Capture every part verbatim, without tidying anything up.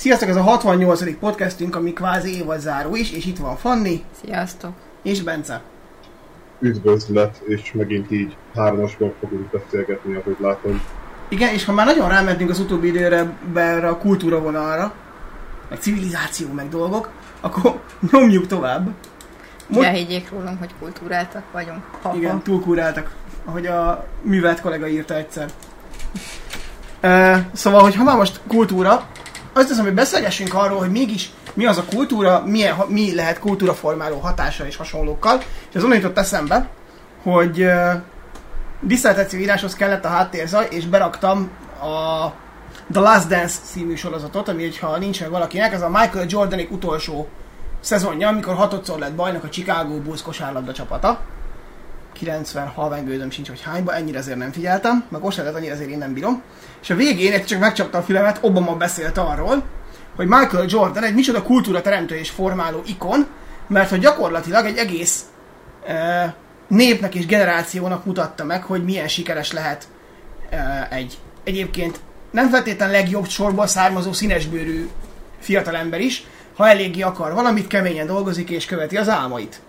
Sziasztok, ez a hatvannyolcadik podcastünk, ami kvázi évadzáró is, és itt van Fanni. Sziasztok. És Bence. Üdvözlet, és megint így hármasban fogunk beszélgetni, ahogy látom. Igen, és ha már nagyon rámentünk az utóbbi időre erre a kultúra vonalra, meg civilizáció, meg dolgok, akkor nyomjuk tovább. Most... Ja, higgyék rólunk, hogy kultúráltak vagyunk. Ha-ha. Igen, túlkúráltak, ahogy a művelt kollega írta egyszer. Uh, szóval, hogy ha már most kultúra, azt hiszem, hogy beszélgessünk arról, hogy mégis mi az a kultúra, milyen, mi lehet kultúraformáló hatással és hasonlókkal. És az onnan jutott eszembe, hogy uh, diszertáció íráshoz kellett a háttérzaj, és beraktam a The Last Dance című sorozatot, ami, ha nincs meg valakinek, ez a Michael Jordanék utolsó szezonja, amikor hatodszor lett bajnok a Chicago Bulls kosárlabda csapata. kilencven, halvány gőzöm sincs, hogy hányba, ennyire azért nem figyeltem, meg most lehet, annyira azért én nem bírom. És a végén, egy csak megcsapta a filmet, Obama beszélt arról, hogy Michael Jordan egy micsoda kultúra teremtő és formáló ikon, mert hogy gyakorlatilag egy egész e, népnek és generációnak mutatta meg, hogy milyen sikeres lehet e, egy egyébként nem feltétlenül legjobb sorból származó színesbőrű fiatalember is, ha eléggé akar valamit, keményen dolgozik és követi az álmait.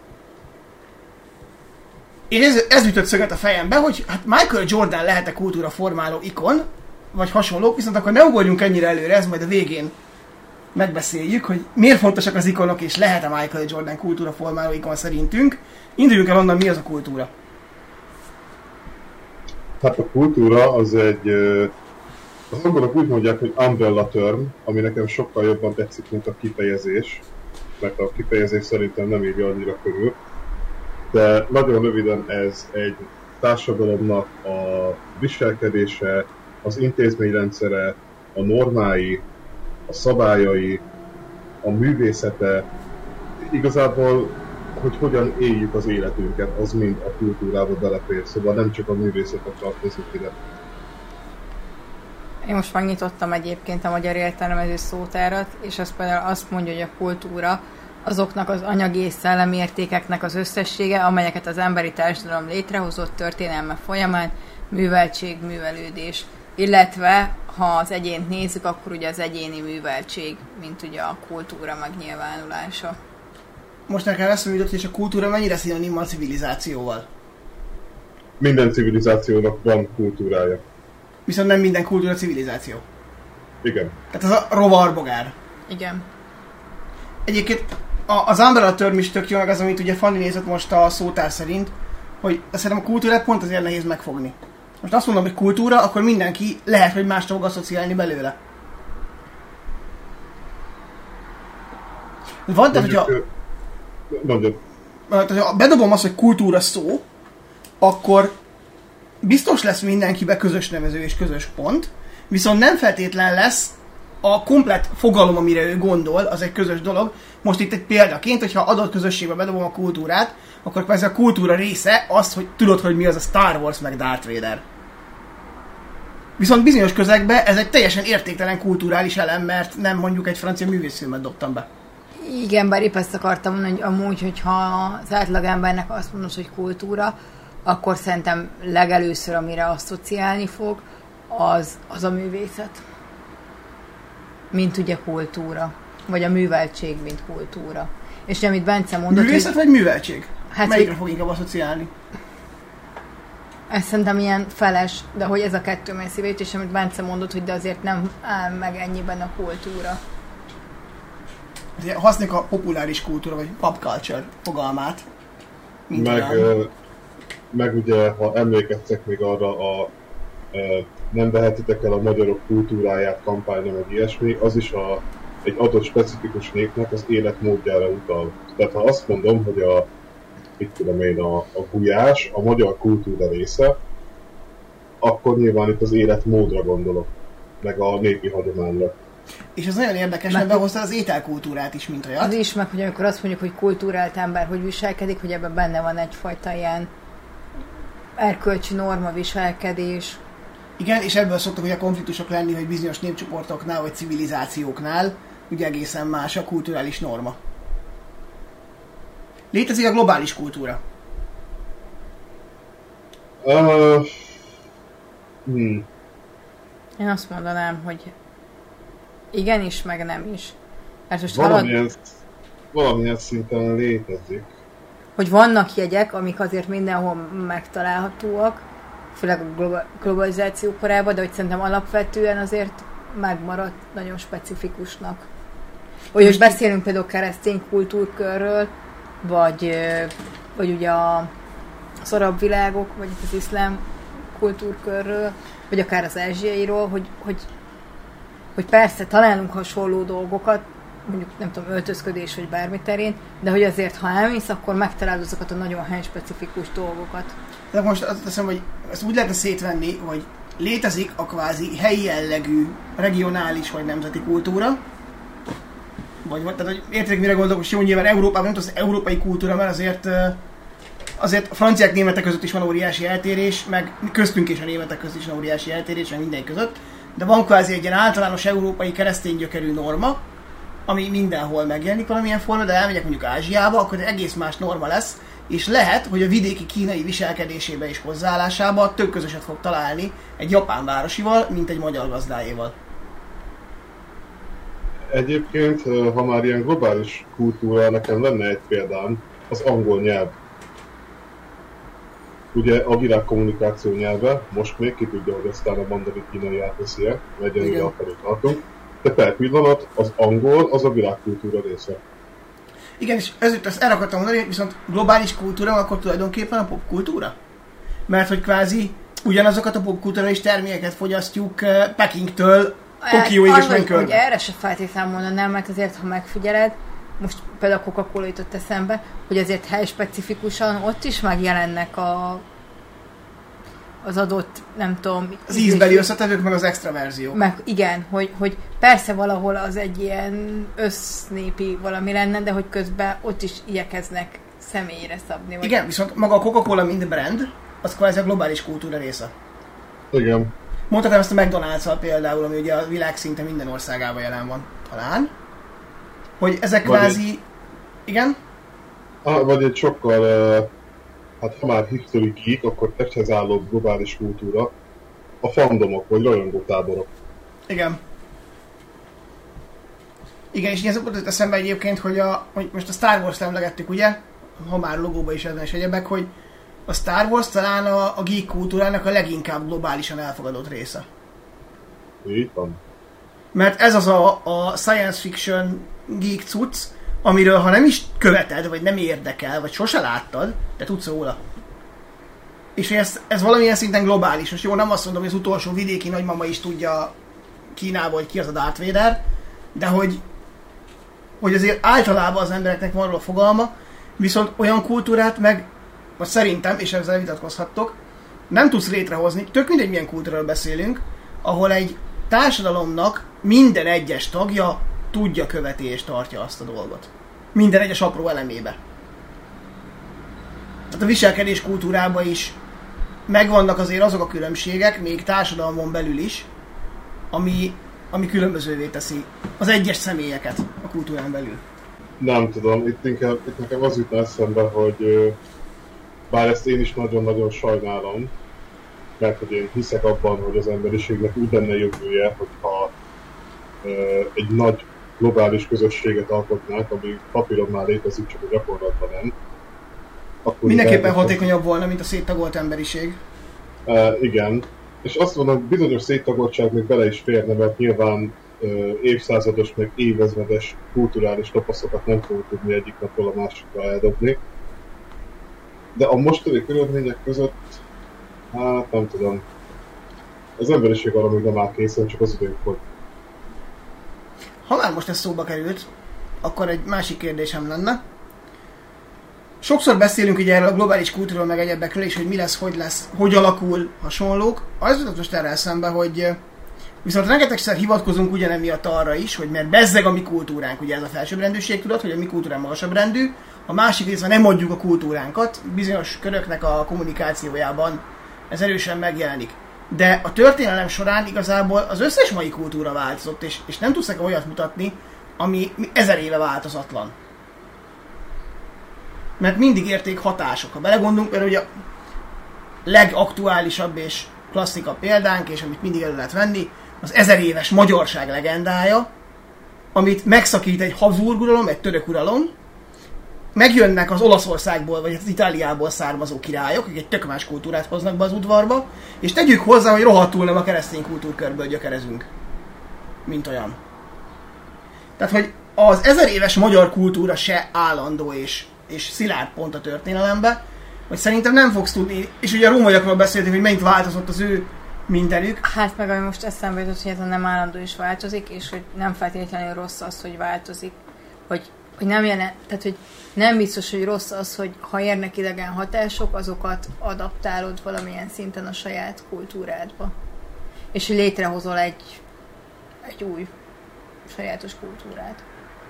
És ez, ez ütött szöget a fejembe, hogy hát Michael Jordan lehet-e kultúraformáló ikon, vagy hasonlók, viszont akkor ne ugorjunk ennyire előre, ez majd a végén megbeszéljük, hogy miért fontosak az ikonok, és lehet-e Michael Jordan kultúraformáló ikon szerintünk. Induljunk el onnan, mi az a kultúra? Hát a kultúra az egy, az angolok úgy mondják, hogy umbrella term, ami nekem sokkal jobban tetszik, mint a kifejezés, mert a kifejezés szerintem nem írja annyira körül. De nagyon röviden ez egy társadalomnak a viselkedése, az intézményrendszere, a normái, a szabályai, a művészete, igazából, hogy hogyan éljük az életünket, az mind a kultúrába belefér, szóval nem csak a művészetet tartozik ide. Én most megnyitottam egyébként a magyar értelmező szótárat, és az például azt mondja, hogy a kultúra azoknak az anyagi és szellemi értékeknek az összessége, amelyeket az emberi társadalom létrehozott történelme folyamán, műveltség, művelődés, illetve ha az egyént nézzük, akkor ugye az egyéni műveltség, mint ugye a kultúra megnyilvánulása. Most nekem eszembe jutott, és a kultúra mennyire szinonim a civilizációval? Minden civilizációnak van kultúrája. Viszont nem minden kultúra civilizáció. Igen. Tehát az a rovarbogár. Igen. Egyébként az umbrella term is tök jó, meg az, amit ugye Fanni nézett most a szótár szerint, hogy szerintem a kultúrát pont azért nehéz megfogni. Most azt mondom, hogy kultúra, akkor mindenki lehet, hogy mást fog asszociálni belőle. Van, tehát, hogyha, Mondjad. tehát, hogyha bedobom azt, hogy kultúra szó, akkor biztos lesz mindenkibe közös nevező és közös pont, viszont nem feltétlen lesz a komplett fogalom, amire ő gondol, az egy közös dolog. Most itt egy példaként, hogyha adott közösségbe bedobom a kultúrát, akkor persze a kultúra része az, hogy tudod, hogy mi az a Star Wars meg Darth Vader. Viszont bizonyos közegben ez egy teljesen értéktelen kulturális elem, mert nem mondjuk egy francia művészfilmet dobtam be. Igen, bár épp ezt akartam mondani, hogy amúgy, hogyha az átlagembernek azt mondod, hogy kultúra, akkor szerintem legelőször, amire asszociálni fog, az, az a művészet. Mint ugye kultúra. Vagy a műveltség, mint kultúra. És amit Bence mondott... Művészet hogy... vagy műveltség? Hát melyikre fog inkább asszociálni? Ez szerintem ilyen feles, de hogy ez a kettő megy szívét, és amit Bence mondott, hogy de azért nem áll meg ennyiben a kultúra. Használjuk a populáris kultúra, vagy pop culture fogalmát. Meg, uh, meg ugye, ha emlékeztek még arra a uh, nem vehetitek el a magyarok kultúráját kampányra, meg ilyesmi, az is a, egy adott specifikus népnek az életmódjára utal. Tehát ha azt mondom, hogy a, mit tudom én, a, a gulyás a magyar kultúra része, akkor nyilván itt az életmódra gondolok, meg a népi hagyományra. És ez nagyon érdekes, mert behozta az ételkultúrát is, mint olyat. Az is, meg hogy amikor azt mondjuk, hogy kultúrált ember hogy viselkedik, hogy ebben benne van egyfajta ilyen erkölcsi norma viselkedés. Igen, és ebből szoktak ugye konfliktusok lenni, hogy bizonyos népcsoportoknál vagy civilizációknál ugye egészen más a kulturális norma. Létezik a globális kultúra? Uh, hmm. Én azt mondanám, hogy igenis, meg nem is. Hát most Valamilyen, hallod, valamilyen szinten létezik. hogy vannak jegyek, amik azért mindenhol megtalálhatóak, főleg a globa- globalizáció korában, de hogy szerintem alapvetően azért megmaradt nagyon specifikusnak. Hogy most beszélünk például keresztény kultúrkörről, vagy, ö, vagy ugye a az arab világok, vagy az iszlám kultúrkörről, vagy akár az ázsiairól, hogy, hogy, hogy persze találunk hasonló dolgokat, mondjuk nem tudom, öltözködés vagy bármi terén, de hogy azért, ha elmész, akkor megtalálod azokat a nagyon helyspecifikus dolgokat. De most azt hiszem, hogy ezt úgy lehetne szétvenni, hogy létezik a kvázi helyi jellegű, regionális vagy nemzeti kultúra, vagy, tehát, hogy értek, mire gondolok, hogy jó, nyilván Európában nem az európai kultúra, mert azért azért a franciák, németek között is van óriási eltérés, meg köztünk és a németek között is van óriási eltérés, meg minden között, de van kvázi egy ilyen általános európai keresztény gyökerű norma, ami mindenhol megjelenik valamilyen forma, de elmegyek mondjuk Ázsiába, akkor egy egész más norma lesz, és lehet, hogy a vidéki kínai viselkedésébe és hozzáállásába több közöset fog találni egy japán városival, mint egy magyar gazdáéval. Egyébként, ha már ilyen globális kultúra, nekem lenne egy példám, az angol nyelv. Ugye a világ kommunikáció nyelve, most még ki tudja, hogy aztán a mandarin kínai átveszi-e, egyenlőre a felé tartunk, de per pillanat az angol az a világkultúra része. Igen, és ezért ezt el akartam mondani, viszont globális kultúra, akkor tulajdonképpen a popkultúra. Mert hogy kvázi ugyanazokat a popkulturális termékeket fogyasztjuk Pekingtől Tokióig és Vancouverig. Hogy erre se feltétlenül mondanám, mert azért, ha megfigyeled, most például a Coca-Cola jutott eszembe, hogy azért helyspecifikusan ott is megjelennek a, az adott, nem tudom... Az ízbeli összetevők, meg az extra verzió. Meg igen, hogy, hogy persze valahol az egy ilyen össznépi valami lenne, de hogy közben ott is igyekeznek személyre szabni. Vagy... Igen, viszont maga a Coca-Cola mint brand, az kvázi a globális kultúra része. Igen. Mondhatnám ezt a McDonald's-al például, ami ugye a világ szinte minden országában jelen van. Talán. Hogy ezek Vagy kvázi... egy... Igen? Ah, vagy egy sokkal, uh, hát ha már history geek, akkor testhez álló globális kultúra, a fandomok, vagy rajongótáborok. Igen. Igen, és ez ott eszembe egyébként, hogy, a, hogy most a Star Wars-t emlegettük, ugye? Ha már logóba is ezen is egyebek, hogy a Star Wars talán a, a geek kultúrának a leginkább globálisan elfogadott része. Így van. Mert ez az a, a science fiction geek cucc, amiről ha nem is követed, vagy nem érdekel, vagy sose láttad, de tudsz róla. És ez, ez valamilyen szinten globális. Most jó, nem azt mondom, hogy az utolsó vidéki nagymama is tudja Kínából, hogy ki az a Darth Vader, de hogy, hogy azért általában az embereknek van róla fogalma, viszont olyan kultúrát meg, vagy szerintem, és ezzel vitatkozhattok, nem tudsz létrehozni, tök mindegy milyen kultúráról beszélünk, ahol egy társadalomnak minden egyes tagja tudja, követi és tartja azt a dolgot. Minden egyes apró elemébe. Tehát a viselkedés kultúrában is megvannak azért azok a különbségek, még társadalmon belül is, ami, ami különbözővé teszi az egyes személyeket a kultúrán belül. Nem tudom, itt inkább itt nekem az jutna eszembe, hogy bár ezt én is nagyon-nagyon sajnálom, mert hogy én hiszek abban, hogy az emberiségnek úgy lenne jövője, hogyha egy nagy globális közösséget alkotnánk, ami papíron már létezik, csak a gyakorlatban nem. Akkor mindenképpen hatékonyabb volna, mint a széttagolt emberiség. Uh, igen. És azt mondom, bizonyos széttagoltság még bele is férne, mert nyilván uh, évszázados, meg évezredes kulturális tapasztalokat nem fogunk tudni egyik napról a másikra eldobni. De a mostani körülmények között, hát nem tudom. Az emberiség arra még nem áll készen, csak az időnk volt. Ha már most ez szóba került, akkor egy másik kérdésem lenne. Sokszor beszélünk ugye erről a globális kultúról, meg egyebekről, és hogy mi lesz, hogy lesz, hogy alakul, hasonlók. Az jutott most erre eszembe, hogy viszont rengetegszer hivatkozunk ugyanemiatt arra is, hogy mert bezzeg a mi kultúránk, ugye ez a felsőbbrendűség tudat, hogy a mi kultúrán magasabb rendű, a másik részben nem adjuk a kultúránkat, bizonyos köröknek a kommunikációjában ez erősen megjelenik. De a történelem során igazából az összes mai kultúra változott, és, és nem tudsz nekem olyat mutatni, ami ezer éve változatlan. Mert mindig érték hatások. Ha belegondolunk, mert ugye a legaktuálisabb és klasszika példánk, és amit mindig elő lehet venni, az ezer éves magyarság legendája, amit megszakít egy Habsburg uralom, egy török uralom, megjönnek az Olaszországból, vagy az Itáliából származó királyok, akik egy tök más kultúrát hoznak be az udvarba, és tegyük hozzá, hogy rohadtul nem a keresztény kultúrkörből gyökerezünk, mint olyan. Tehát, hogy az ezer éves magyar kultúra se állandó és, és szilárd pont a történelembe, hogy szerintem nem fogsz tudni, és ugye a rómaiakról beszéltünk, hogy mennyit változott az ő mindenük. Hát meg ami most eszembe jutott, hogy ez nem állandó is változik, és hogy nem feltétlenül rossz az, hogy változik, hogy, hogy nem jelen, tehát hogy nem biztos, hogy rossz az, hogy ha érnek idegen hatások, azokat adaptálod valamilyen szinten a saját kultúrádba. És hogy létrehozol egy, egy új sajátos kultúrát.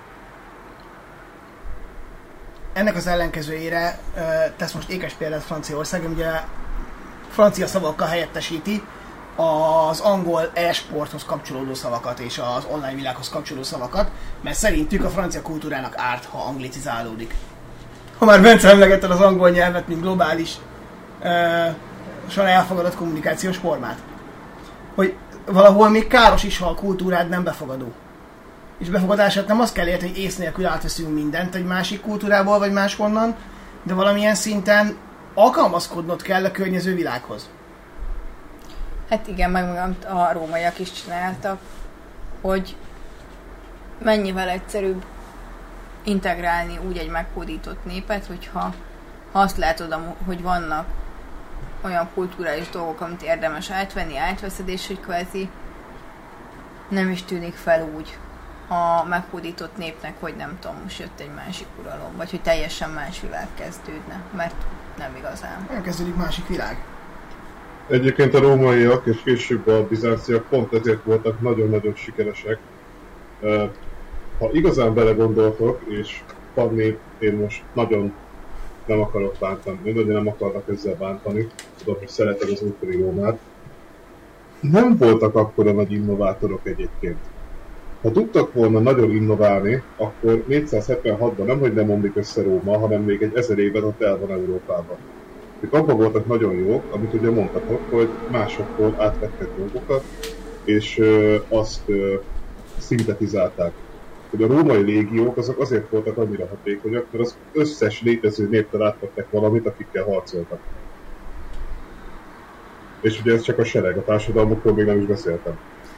Ennek az ellenkezőjére tesz most ékes példát Franciaország, ugye francia szavakkal helyettesíti az angol e-sporthoz kapcsolódó szavakat és az online világhoz kapcsolódó szavakat, mert szerintük a francia kultúrának árt, ha anglicizálódik. Ha már Bence emlegetted az angol nyelvet, mint globális, uh, elfogadott kommunikációs formát. Hogy valahol még káros is, ha a kultúrád nem befogadó. És befogadását nem azt kell érteni, hogy ész nélkül átveszünk mindent egy másik kultúrából vagy máshonnan, de valamilyen szinten alkalmazkodnod kell a környező világhoz. Hát igen, meg amit a rómaiak is csináltak, hogy mennyivel egyszerűbb integrálni úgy egy meghódított népet, hogyha ha azt látod, hogy vannak olyan kulturális dolgok, amit érdemes átvenni, átveszed, és hogy kvázi nem is tűnik fel úgy a meghódított népnek, hogy nem tudom, most jött egy másik uralom, vagy hogy teljesen más világ kezdődne, mert nem igazán. Elkezdődik másik világ. Egyébként a rómaiak és később a bizánciak pont ezért voltak nagyon-nagyon sikeresek. Ha igazán belegondoltok, és Fanni, én most nagyon nem akarok bántani, nagyon nem akarnak ezzel bántani, tudom, hogy szereted az újkori Rómát. Nem voltak akkora nagy innovátorok egyébként. Ha tudtak volna nagyon innoválni, akkor négyszázhetvenhatban nem, hogy nem omlik össze Róma, hanem még egy ezer évet ott el van Európában. Ők abban voltak nagyon jók, amit ugye mondhatok, hogy másoktól átvettek dolgokat, és ö, azt ö, szintetizálták. Hogy a római légiók azok azért voltak annyira hatékonyak, mert az összes létező néptől átvettek valamit, akikkel harcoltak. És ugye ez csak a sereg, a társadalmokról még nem is beszéltem.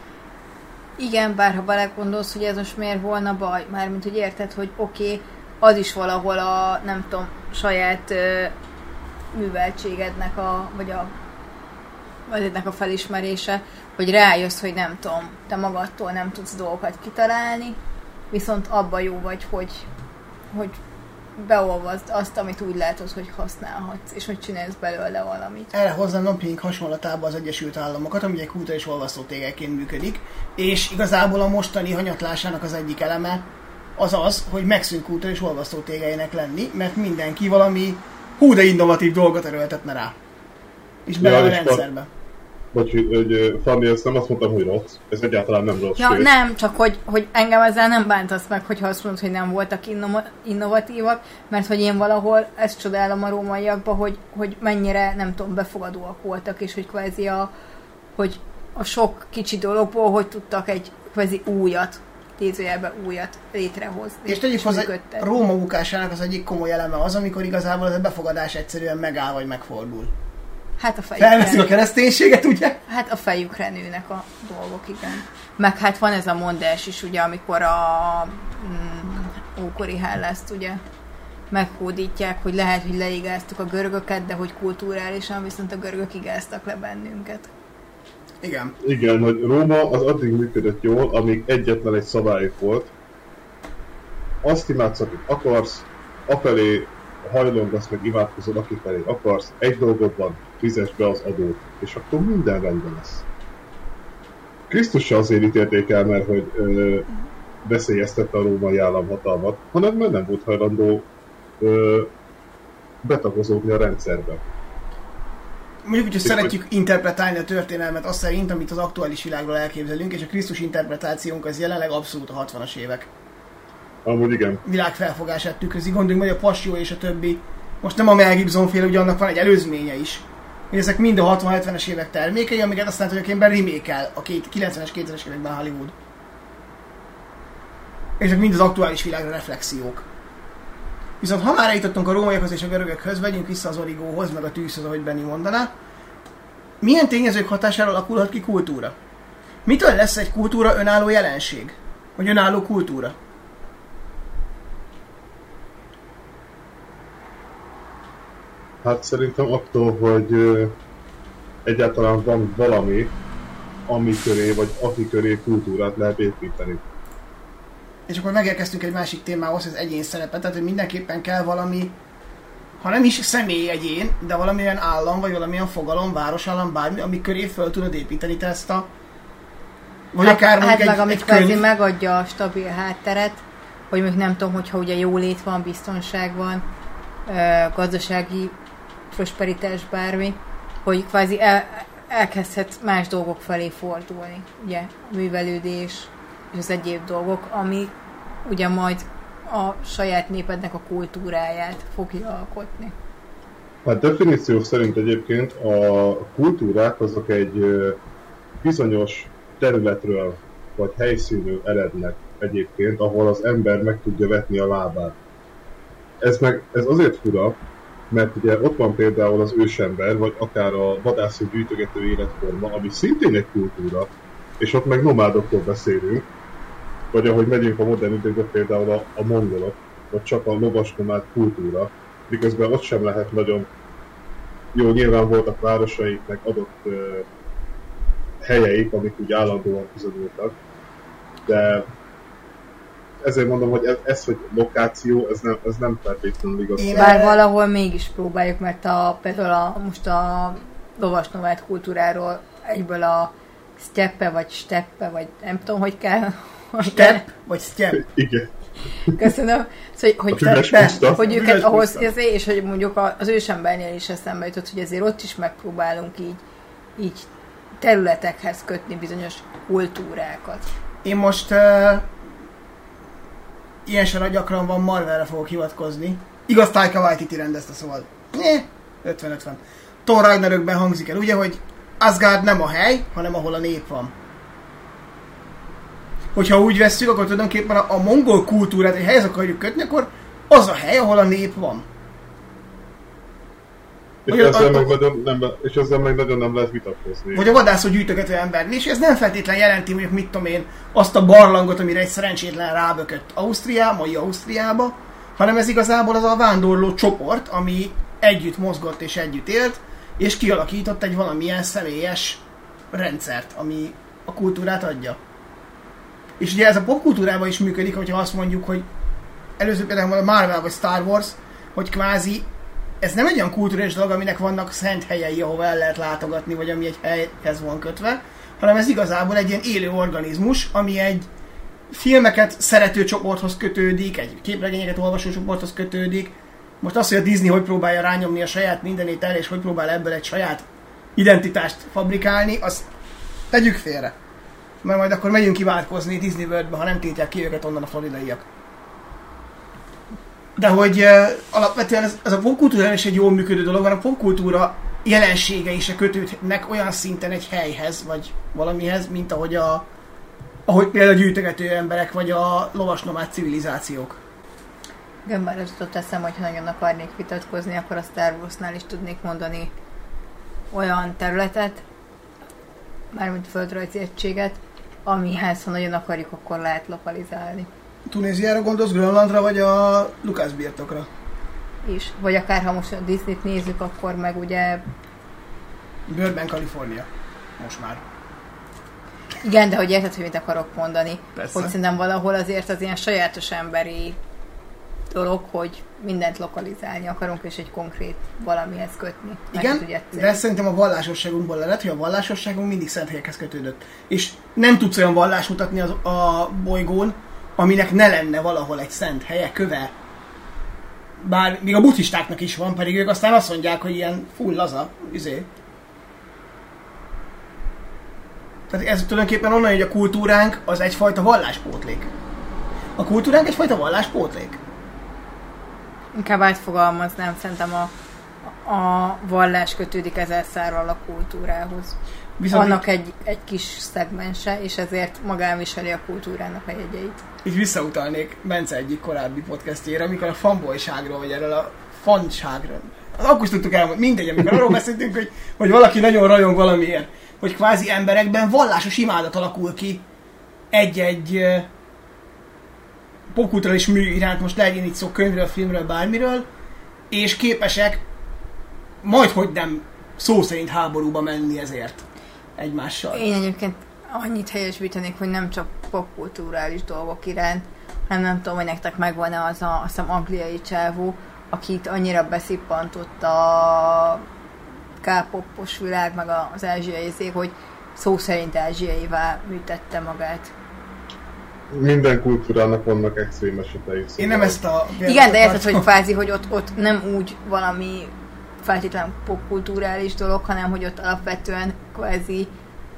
Igen, bár ha belegondolsz, hogy ez most miért volna baj, mármint hogy érted, hogy oké, okay, az is valahol a, nem tudom, saját ö, műveltségednek a, vagy a, vagy ennek a felismerése, hogy rájössz, hogy nem tudom, te magadtól nem tudsz dolgokat kitalálni, viszont abban jó vagy, hogy, hogy beolvasd azt, amit úgy látod, hogy használhatsz, és hogy csinálsz belőle valamit. Erre hozzám napjunk hasonlatába az Egyesült Államokat, ami egy kultúra és olvasztótégelként működik, és igazából a mostani hanyatlásának az egyik eleme az az, hogy megszűnt kultúra és olvasztótégeinek lenni, mert mindenki valami hú de innovatív dolgot erőltetne rá. És bele ja, a rendszerbe. Bocs, hogy Fanni, ezt nem azt mondtam, hogy rossz. Ez egyáltalán nem rossz. Ja, nem, csak hogy, hogy engem ezzel nem bántasz meg, hogyha azt mondod, hogy nem voltak innova- innovatívak, mert hogy én valahol ezt csodálom a rómaiakban, hogy, hogy mennyire, nem tudom, befogadóak voltak, és hogy kvázi a, hogy a sok kicsi dologból, hogy tudtak egy kvázi újat, tézőjelben újat létrehozni. És tegyük hozzá, Róma bukásának az egyik komoly eleme az, amikor igazából ez a befogadás egyszerűen megáll vagy megfordul. Hát a fejükre... Felveszik a kereszténységet, ugye? Hát a fejükre nőnek a dolgok, igen. Meg hát van ez a mondás is, ugye, amikor a mm, ókori Hellászt, ugye, meghódítják, hogy lehet, hogy leigáztuk a görögöket, de hogy kulturálisan viszont a görögök igáztak le bennünket. Igen. Igen, hogy Róma az addig működött jól, amíg egyetlen egy szabályuk volt. Azt imádsz, akit akarsz, afelé hajlongasz, meg imádkozol, akifelé akarsz, egy dolgod van, fizess be az adót, és akkor minden rendben lesz. Krisztus se azért ítélték el, mert hogy ö, veszélyeztette a római államhatalmat, hanem mert nem volt hajlandó ö, betagozódni a rendszerbe. Mondjuk, hogy szeretjük interpretálni a történelmet azt szerint, amit az aktuális világról elképzelünk, és a Krisztus interpretációnk az jelenleg abszolút a hatvanas évek. Amúgy igen. Világfelfogását tükrözi. Gondoljunk meg a Passió és a többi. Most nem a Mel Gibson féle, ugye annak van egy előzménye is. Hogy ezek mind a hatvan-hetvenes évek termékei, amiket aztán tulajdonképpen remake-el a kilencvenes, kétezres években Hollywood. és ezek mind az aktuális világra reflexiók. Viszont ha már eljutottunk a rómaiakhoz és a görögökhöz, vegyünk vissza az origóhoz, meg a tűzhöz, ahogy Benni mondaná. Milyen tényezők hatására alakulhat ki kultúra? Mitől lesz egy kultúra önálló jelenség? Vagy önálló kultúra? Hát szerintem attól, hogy ö, egyáltalán van valami, ami köré, vagy aki köré kultúrát lehet építeni. És akkor megérkeztünk egy másik témához, az egyén szerepet, tehát hogy mindenképpen kell valami, ha nem is személy egyén, de valamilyen állam, vagy valamilyen fogalom, városállam, bármi, ami köré föl tudod építeni te ezt a... Vagy hát, akár hát egy, meg amit egy könyv. kvázi megadja a stabil hátteret, hogy még nem tudom, hogyha ugye jólét van, biztonság van, gazdasági prosperitás, bármi, hogy kvázi el, elkezdhet más dolgok felé fordulni, ugye, a művelődés és az egyéb dolgok, ami ugye majd a saját népednek a kultúráját fogja alkotni. Hát definíció szerint egyébként a kultúrák azok egy bizonyos területről vagy helyszínről erednek egyébként, ahol az ember meg tudja vetni a lábát. Ez, meg, ez azért fura, mert ugye ott van például az ősember, vagy akár a vadászó gyűjtögető életforma, ami szintén egy kultúra, és ott meg nomádokról beszélünk, vagy ahogy megyünk a modern időkben például a, a mongolok, vagy csak a lovasnomád kultúra, miközben ott sem lehet nagyon jó, nyilván voltak városaiknak adott uh, helyeik, amik úgy állandóan bizonyultak, de ezért mondom, hogy ez, ez hogy lokáció, ez nem, ez nem feltétlenül igaz. Én bár valahol mégis próbáljuk, mert a, például a, most a lovasnomád kultúráról egyből a steppe, vagy steppe, vagy nem tudom, hogy kell. Stepp, vagy stepp. Igen. Köszönöm. Szóval, hogy, steppe, hogy őket ahhoz, és hogy mondjuk az ősembernél is eszembe jutott, hogy azért ott is megpróbálunk így, így területekhez kötni bizonyos kultúrákat. Én most uh, ilyen sorra gyakran van Marvelre fogok hivatkozni. Igaz, Taika Waititi rendezte, szóval né, ötven ötven. Thor Ragnarökben hangzik el, ugye, hogy Asgard nem a hely, hanem ahol a nép van. Hogyha úgy vesszük, akkor tulajdonképpen a, a mongol kultúrát egy helyhez akarjuk kötni, akkor az a hely, ahol a nép van. És ezzel, meg nagyon nem, és ezzel meg nagyon nem lehet vitatkozni. Vagy a vadászó gyűjtögető ember. És ez nem feltétlenül jelenti, mondjuk mit tudom én, azt a barlangot, amire egy szerencsétlen rábökött Ausztriá, mai Ausztriába, hanem ez igazából az a vándorló csoport, ami együtt mozgott és együtt élt, és kialakított egy valamilyen személyes rendszert, ami a kultúrát adja. És ugye ez a popkultúrában is működik, hogyha azt mondjuk, hogy előző például a Marvel vagy Star Wars, hogy kvázi ez nem egy olyan kulturális dolog, aminek vannak szent helyei, ahova el lehet látogatni, vagy ami egy helyhez van kötve, hanem ez igazából egy ilyen élő organizmus, ami egy filmeket szerető csoporthoz kötődik, egy képregényeket olvasó csoporthoz kötődik. Most az, hogy a Disney hogy próbálja rányomni a saját mindenét el, és hogy próbál ebből egy saját identitást fabrikálni, azt tegyük félre. Mert majd akkor megyünk kiváltkozni Disney Worldbe, ha nem tiltják ki őket onnan a floridaiak. De hogy uh, alapvetően ez, ez a popkultúra is egy jól működő dolog, van a popkultúra jelenségei se kötődnek olyan szinten egy helyhez, vagy valamihez, mint ahogy a ahogy például a gyűjtögető emberek, vagy a lovasnomád civilizációk. Igen, bár az jutott eszem, hogy ha nagyon akarnék vitatkozni, akkor a Star Warsnál is tudnék mondani olyan területet, mármint földrajzi egységet, amihez, ha nagyon akarjuk, akkor lehet lokalizálni. Tunéziára gondolsz, Grönlandra, vagy a Lucas birtokra? Is. Vagy akár, ha most a Disney-t nézzük, akkor meg ugye... Burbank, Kalifornia. Most már. Igen, de hogy érted, hogy mit akarok mondani. Persze. Hogy szerintem valahol azért az ilyen sajátos emberi dolog, hogy mindent lokalizálni akarunk, és egy konkrét valamihez kötni. Igen, de szerintem a vallásosságunkból lehet, hogy a vallásosságunk mindig szent helyekhez kötődött. És nem tudsz olyan vallást mutatni az, a bolygón, aminek ne lenne valahol egy szent helye, köve. Bár még a buddhistáknak is van, pedig ők aztán azt mondják, hogy ilyen full laza, izé. Tehát ez tulajdonképpen onnan, hogy a kultúránk az egyfajta valláspótlék. A kultúránk egyfajta valláspótlék. Inkább átfogalmaznám, szerintem a, a vallás kötődik ezer szárral a kultúrához. Viszont annak egy, egy kis szegmense, és ezért magán viseli a kultúrának a jegyeit. Itt visszautalnék Bence egyik korábbi podcastjére, amikor a fanboyságról, vagy erről a fanságról. Akkor is tudtuk elmondani, mindegy, amikor arról beszéltünk, hogy, hogy valaki nagyon rajong valamiért, hogy kvázi emberekben vallásos imádat alakul ki egy-egy uh, popkulturális mű iránt, most legyen itt szó könyvről, filmről, bármiről, és képesek majdhogy nem szó szerint háborúba menni ezért egymással. Én egyébként annyit helyesbítenék, hogy nem csak popkulturális dolgok iránt, hanem nem tudom, hogy nektek megvan-e az a, azt hiszem, angliai csávó, akit annyira beszippantott a K-popos világ, meg az ázsiai zég, hogy szó szerint ázsiaivá műtette magát. Minden kultúrának vannak extrém esetei. Szóval. Én nem ezt a... Igen, de érted, hogy kvázi, hogy ott, ott nem úgy valami feltétlenül popkulturális dolog, hanem hogy ott alapvetően kvázi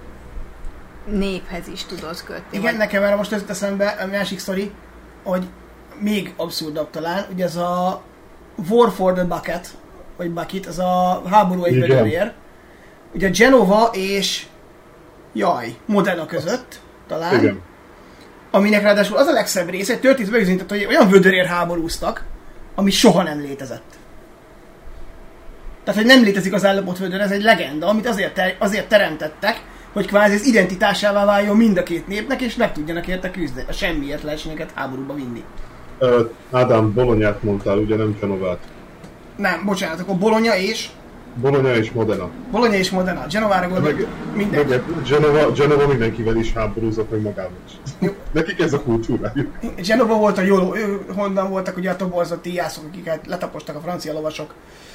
néphez is tudod kötni. Igen, vagy... nekem erre most ezt eszembe a másik sztori, hogy még abszurdabb talán, ugye ez a War for the Bucket, vagy Bucket, ez a háború egy vegyőrér. Ugye Genova és jaj, Modena között talán. Igen. Aminek ráadásul az a legszebb része, hogy történt bebizonyított, hogy olyan vödörér háborúztak, ami soha nem létezett. Tehát, hogy nem létezik az állapot vödör, ez egy legenda, amit azért, ter- azért teremtettek, hogy kvázi ez identitásává váljon mind a két népnek, és meg tudjanak érte küzdeni. A semmiért lehessen őket háborúba vinni. Uh, Ádám, Bolonyát mondtál, ugye nem Genovát? Nem, bocsánat, akkor Bologna és... Bologna és Modena. Bologna és Modena. Genovára gondolok, mindenki. Meg, Genova, Genova mindenkivel is háborúzott, meg magával is. Nekik ez a kultúrájuk. Genova volt a jóló, honnan voltak ugye a toborzott íjászok, akiket letapostak a francia lovasok.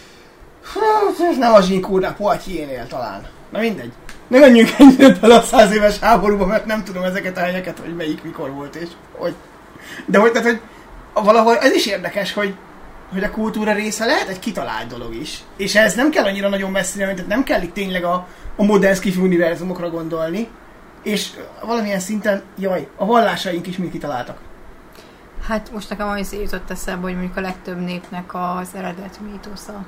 Hát, nem a zsinkúrnál, Poitiers-nél talán. Na mindegy. Ne menjünk ennyire bele a száz éves háborúba, mert nem tudom ezeket a helyeket, hogy melyik mikor volt és hogy. De hogy, tehát, hogy valahol ez is érdekes, hogy, hogy a kultúra része lehet egy kitalált dolog is. És ez nem kell annyira nagyon messzire, tehát nem kell itt tényleg a, a modern sci-fi univerzumokra gondolni. És valamilyen szinten, jaj, a vallásaink is mind kitaláltak. Hát most nekem az jutott eszembe, hogy mondjuk a legtöbb népnek az eredet mítosza.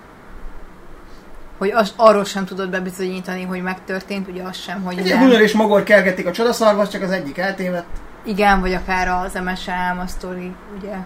Hogy az, arról sem tudod bebizonyítani, hogy megtörtént, ugye az sem, hogy Ugye nem. Gunnar és Magor kergették a csodaszarvast, csak az egyik eltévedt. Igen, vagy akár az em es Álma sztori, ugye.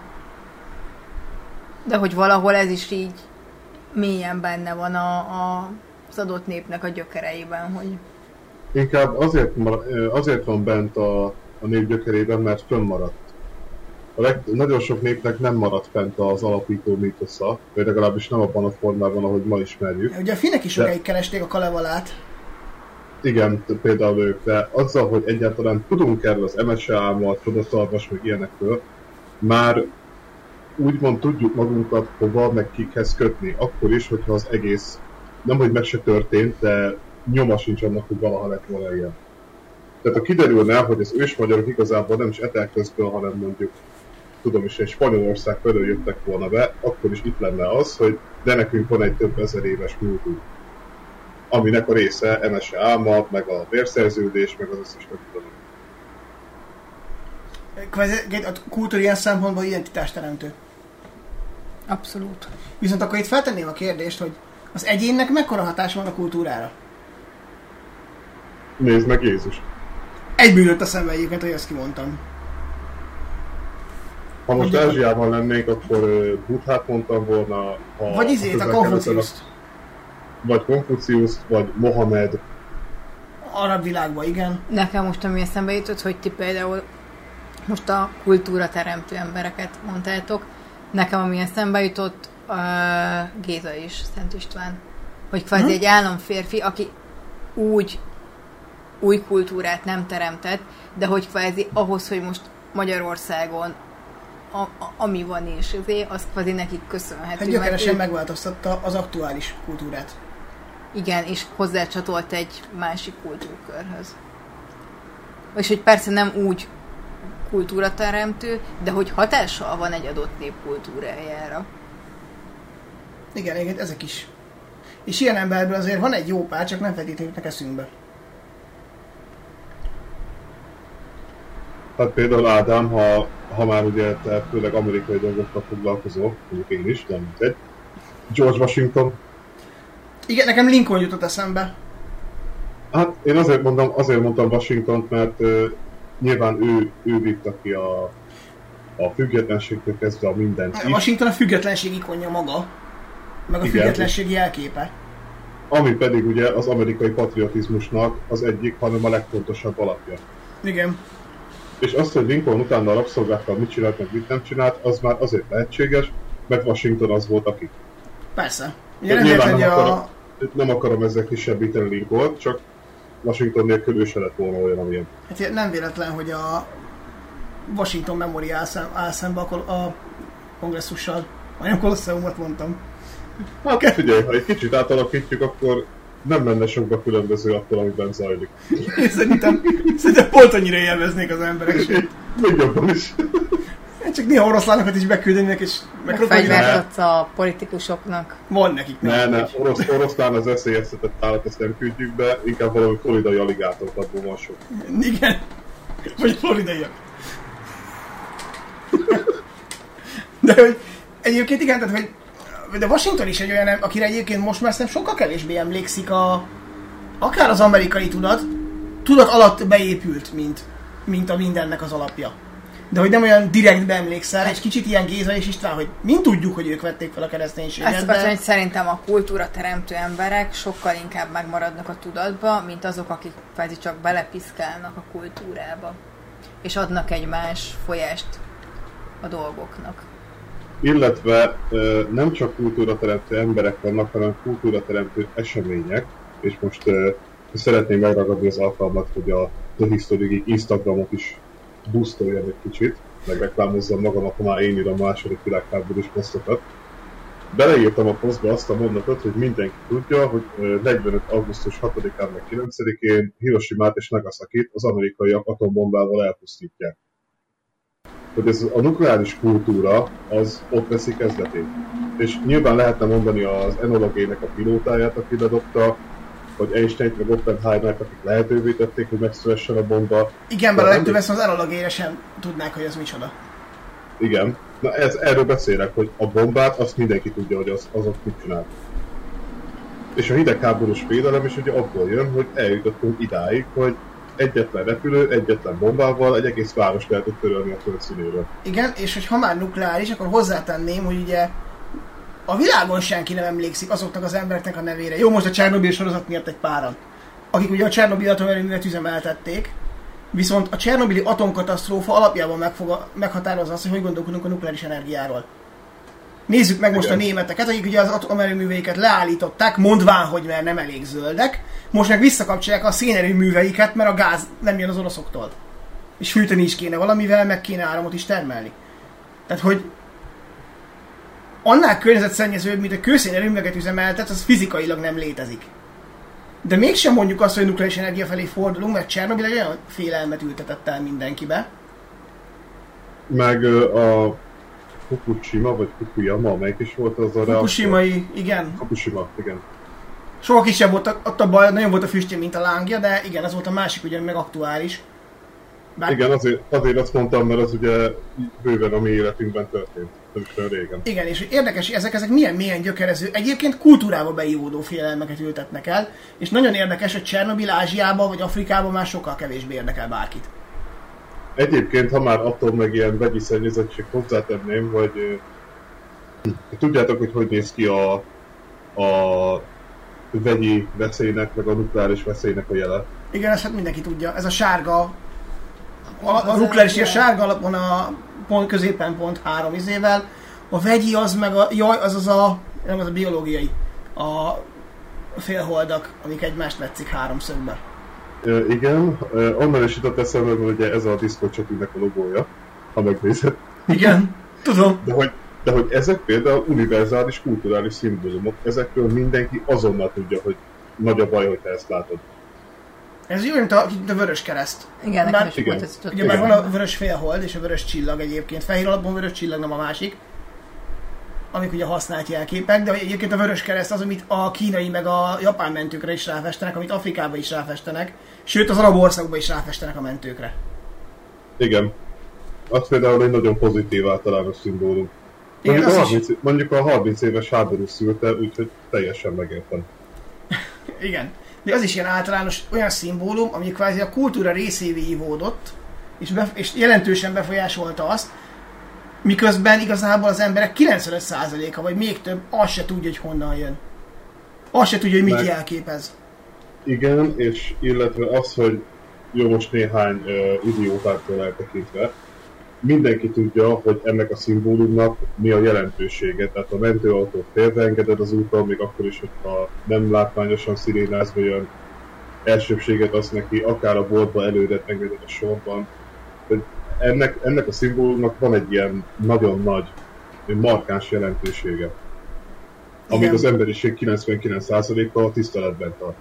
De hogy valahol ez is így mélyen benne van a, a, az adott népnek a gyökereiben, hogy... Inkább azért, azért van bent a, a nép gyökerében, mert fönnmaradt. A leg, nagyon sok népnek nem maradt fent az alapító mítosza, vagy legalábbis nem abban a formában, ahogy ma ismerjük. Ugye a finnek is sokáig keresték a Kalevalát. Igen, például ők, de azzal, hogy egyáltalán tudunk erről az em es Álma, csodaszarvas, meg ilyenekről, már úgymond tudjuk magunkat hova, meg kikhez kötni. Akkor is, hogyha az egész nem, hogy meg se történt, de nyoma sincs annak, hogy valaha lett volna ilyen. Tehát ha kiderülne, hogy az ősmagyarok igazából nem is etel közből, hanem mondjuk, tudom is, egy Spanyolország felől jöttek volna be, akkor is itt lenne az, hogy de nekünk van egy több ezer éves múltunk, aminek a része em es Álma, meg a vérszerződés, meg az összes megtudani. A kultúra ilyen szempontból identitásteremtő. Abszolút. Viszont akkor itt feltenném a kérdést, hogy az egyénnek mekkora hatás van a kultúrára? Nézd meg Jézus. Egyből jött a szembe egyébként, hogy ezt kimondtam. Ha most Ázsiában lennénk, akkor Buddhát mondtam volna. Ha vagy izét, a Konfuciuszt. Vagy Konfuciuszt, vagy Mohamed. Arab világban, igen. Nekem most ami eszembe jutott, hogy ti például most a kultúra teremtő embereket mondtátok. Nekem ami eszembe jutott uh, Géza és Szent István. Hogy kvázi hm? egy államférfi, aki úgy új kultúrát nem teremtett, de hogy kvázi ahhoz, hogy most Magyarországon a, a, ami van és azért, az kvázi nekik köszönhető. Hát gyökeresen ő... megváltoztatta az aktuális kultúrát. Igen, és hozzácsatolt egy másik kultúrkörhöz. És hogy persze nem úgy kultúrateremtő, de hogy hatással van egy adott nép kultúrájára. Igen, igen, ezek is. És ilyen emberből azért van egy jó pár, csak nem feltétlenül jutnak eszünkbe. Hát például Ádám, ha, ha már ugye te főleg amerikai dolgokkal foglalkozol, mondjuk én is, de mindegy. George Washington. Igen, nekem Lincoln jutott eszembe. Hát én azért mondom, azért mondtam Washingtont, mert uh, nyilván ő, ő vitte ki a, a függetlenségtől kezdve a mindent is. Washington a függetlenség ikonja maga, meg a igen. Függetlenség jelképe. Ami pedig ugye az amerikai patriotizmusnak az egyik, hanem a legfontosabb alapja. Igen. És azt, hogy Lincoln utána a rabszolgákkal mit csinált, meg mit nem csinált, az már azért lehetséges, mert Washington az volt, aki. Persze. Ugye nem, nyilván nem, akarom, a... nem akarom ezzel kisebbíteni Lincoln, csak Washington nélkül ő se lett volna olyan, amilyen. Hát nem véletlen, hogy a Washington Memorial áll szembe a kongresszussal. Majdnem Kolosseumot mondtam. Hát figyelj, ha egy kicsit átalakítjuk, akkor nem lenne sokba különböző attól, amiben zajlik. Én szerintem, szerintem pont annyira élveznék az emberek. Még jobban is. Csak néha oroszlánokat is beküldenék, és megfegyvert a politikusoknak. Van nekik. Ne, ne, orosz, oroszlán az veszélyeztetett állat, ezt nem küldjük be, inkább valami floridai aligátort, abból van sok. Igen, vagy floridaiak. De hogy egyébként igen, tehát hogy de Washington is egy olyan, akire egyébként most már szerintem sokkal kevésbé emlékszik a, akár az amerikai tudat, tudat alatt beépült, mint, mint a mindennek az alapja. De hogy nem olyan direktbe emlékszel, egy kicsit ilyen Géza és István, hogy mind tudjuk, hogy ők vették fel a kereszténységet. Ezt akartam, de... hogy szerintem a kultúra teremtő emberek sokkal inkább megmaradnak a tudatba, mint azok, akik kvázi csak belepiszkálnak a kultúrába. És adnak egy más folyást a dolgoknak. Illetve nem csak kultúrateremtő emberek vannak, hanem kultúrateremtő események, és most szeretném megragadni az alkalmat, hogy a The History Geek Instagramot is boostoljam egy kicsit, meg reklámozzam magamat, ha már én írom a második világháborús posztokat. Beleírtam a posztba azt a mondatot, hogy mindenki tudja, hogy negyvenöt augusztus hatodikán meg kilencedikén Hiroshimát és Nagasakit az amerikaiak atombombával elpusztítják. Hogy ez a nukleáris kultúra az ott veszi kezdetét. És nyilván lehetne mondani az Enola Gay-nek a pilótáját, aki bedobta, vagy Einstein-t, meg Oppenheimert, akik lehetővé tették, hogy megszülessen a bomba. Igen, bár a legtöbb ezt az Enola Gay-re sem tudnák, hogy ez micsoda. Igen. Na ez, erről beszélek, hogy a bombát azt mindenki tudja, hogy az, azok mit csinál. És a hidegháborús védelem is ugye abból jön, hogy eljutottunk idáig, hogy egyetlen repülő, egyetlen bombával egy egész város lehetett törölni a földszínéről. Igen, és hogy ha már nukleáris, akkor hozzátenném, hogy ugye a világon senki nem emlékszik azoknak az embereknek a nevére. Jó, most a Csernobil sorozat miatt egy páran, akik ugye a Csernobil atomerőművet üzemeltették, viszont a csernobili atomkatasztrófa alapjában megfoga, meghatározza azt, hogy hogy gondolkodunk a nukleáris energiáról. Nézzük meg most igen. a németeket, akik ugye az atomerőműveiket leállították, mondván, hogy mert nem elég zöldek, most meg visszakapcsolják a szénerőműveiket, mert a gáz nem jön az oroszoktól. És fűteni is kéne valamivel, meg kéne áramot is termelni. Tehát, hogy annál környezetszennyezőbb, mint a kőszénerőműveket üzemeltet, az fizikailag nem létezik. De mégsem mondjuk azt, hogy nukleáris energia felé fordulunk, mert Csernobil egy olyan félelmet ültetett el mindenkibe. Meg a Fukushima, vagy Fukuyama, melyik is volt az a Fukushimai, igen. Fukushima, igen. Sokkal kisebb volt a, ott a baj, nagyon volt a füstje, mint a lángja, de igen, ez volt a másik, ugye meg aktuális. Bár... Igen, azért, azért azt mondtam, mert az ugye bőven a mi életünkben történt, nem is olyan régen. Igen, és érdekes, hogy ezek, ezek milyen mélyen gyökerező, egyébként kultúrába beívódó félelmeket ültetnek el, és nagyon érdekes, hogy Csernobil Ázsiában vagy Afrikában már sokkal kevésbé érdekel bárkit. Egyébként, ha már atom meg ilyen vegyi szennyezettség, hozzátenném, hogy eh, tudjátok, hogy hogy néz ki a, a vegyi veszélynek, meg a nukleáris veszélynek a jele. Igen, ezt hát mindenki tudja. Ez a sárga, a, a nukleáris ilyen sárga alapon a pont, középen pont három izével. A vegyi az meg a, jaj, az az a, nem az a biológiai, a félholdak, amik egymást metszik háromszögbe. E, igen, e, onnan is jutott eszembe, hogy ugye ez a Discord chatünknek a logója, ha megnézed. Igen, tudom. De hogy, de hogy ezek például univerzális kulturális szimbólumok, ezekről mindenki azonnal tudja, hogy nagy a baj, hogy te ezt látod. Ez jó, mint a, a vörös kereszt. Igen, nekem is volt ez. Ugye már van a vörös félhold és a vörös csillag egyébként. Fehér alapban vörös csillag, nem a másik. Amik ugye használt jelképek, de egyébként a vörös kereszt az, amit a kínai meg a japán mentőkre is ráfestenek, amit Afrikába is ráfestenek, sőt az arab országokba is ráfestenek a mentőkre. Igen. Az például egy nagyon pozitív általános szimbólum. Mondjuk, Igen, a harminc, mondjuk a harminc éves háború szülte, úgyhogy teljesen megértem. Igen. de az is ilyen általános olyan szimbólum, ami kvázi a kultúra részévé ivódott, és, bef- és jelentősen befolyásolta azt, miközben igazából az emberek kilencvenöt százaléka, vagy még több, azt se tudja, hogy honnan jön. Azt se tudja, hogy mit Meg... jelképez. Igen, és illetve az, hogy jó, most néhány uh, idiótától eltekintve, mindenki tudja, hogy ennek a szimbólumnak mi a jelentősége. Tehát a mentőautót félreengeded az úton, még akkor is, hogyha nem látványosan szirénázva jön, elsőbséget adsz neki, akár a boltba elődet engeded a sorban. Ennek, ennek a szimbólumnak van egy ilyen nagyon nagy, egy markáns jelentősége, amit igen. Az emberiség kilencvenkilenc százaléka tiszteletben tart.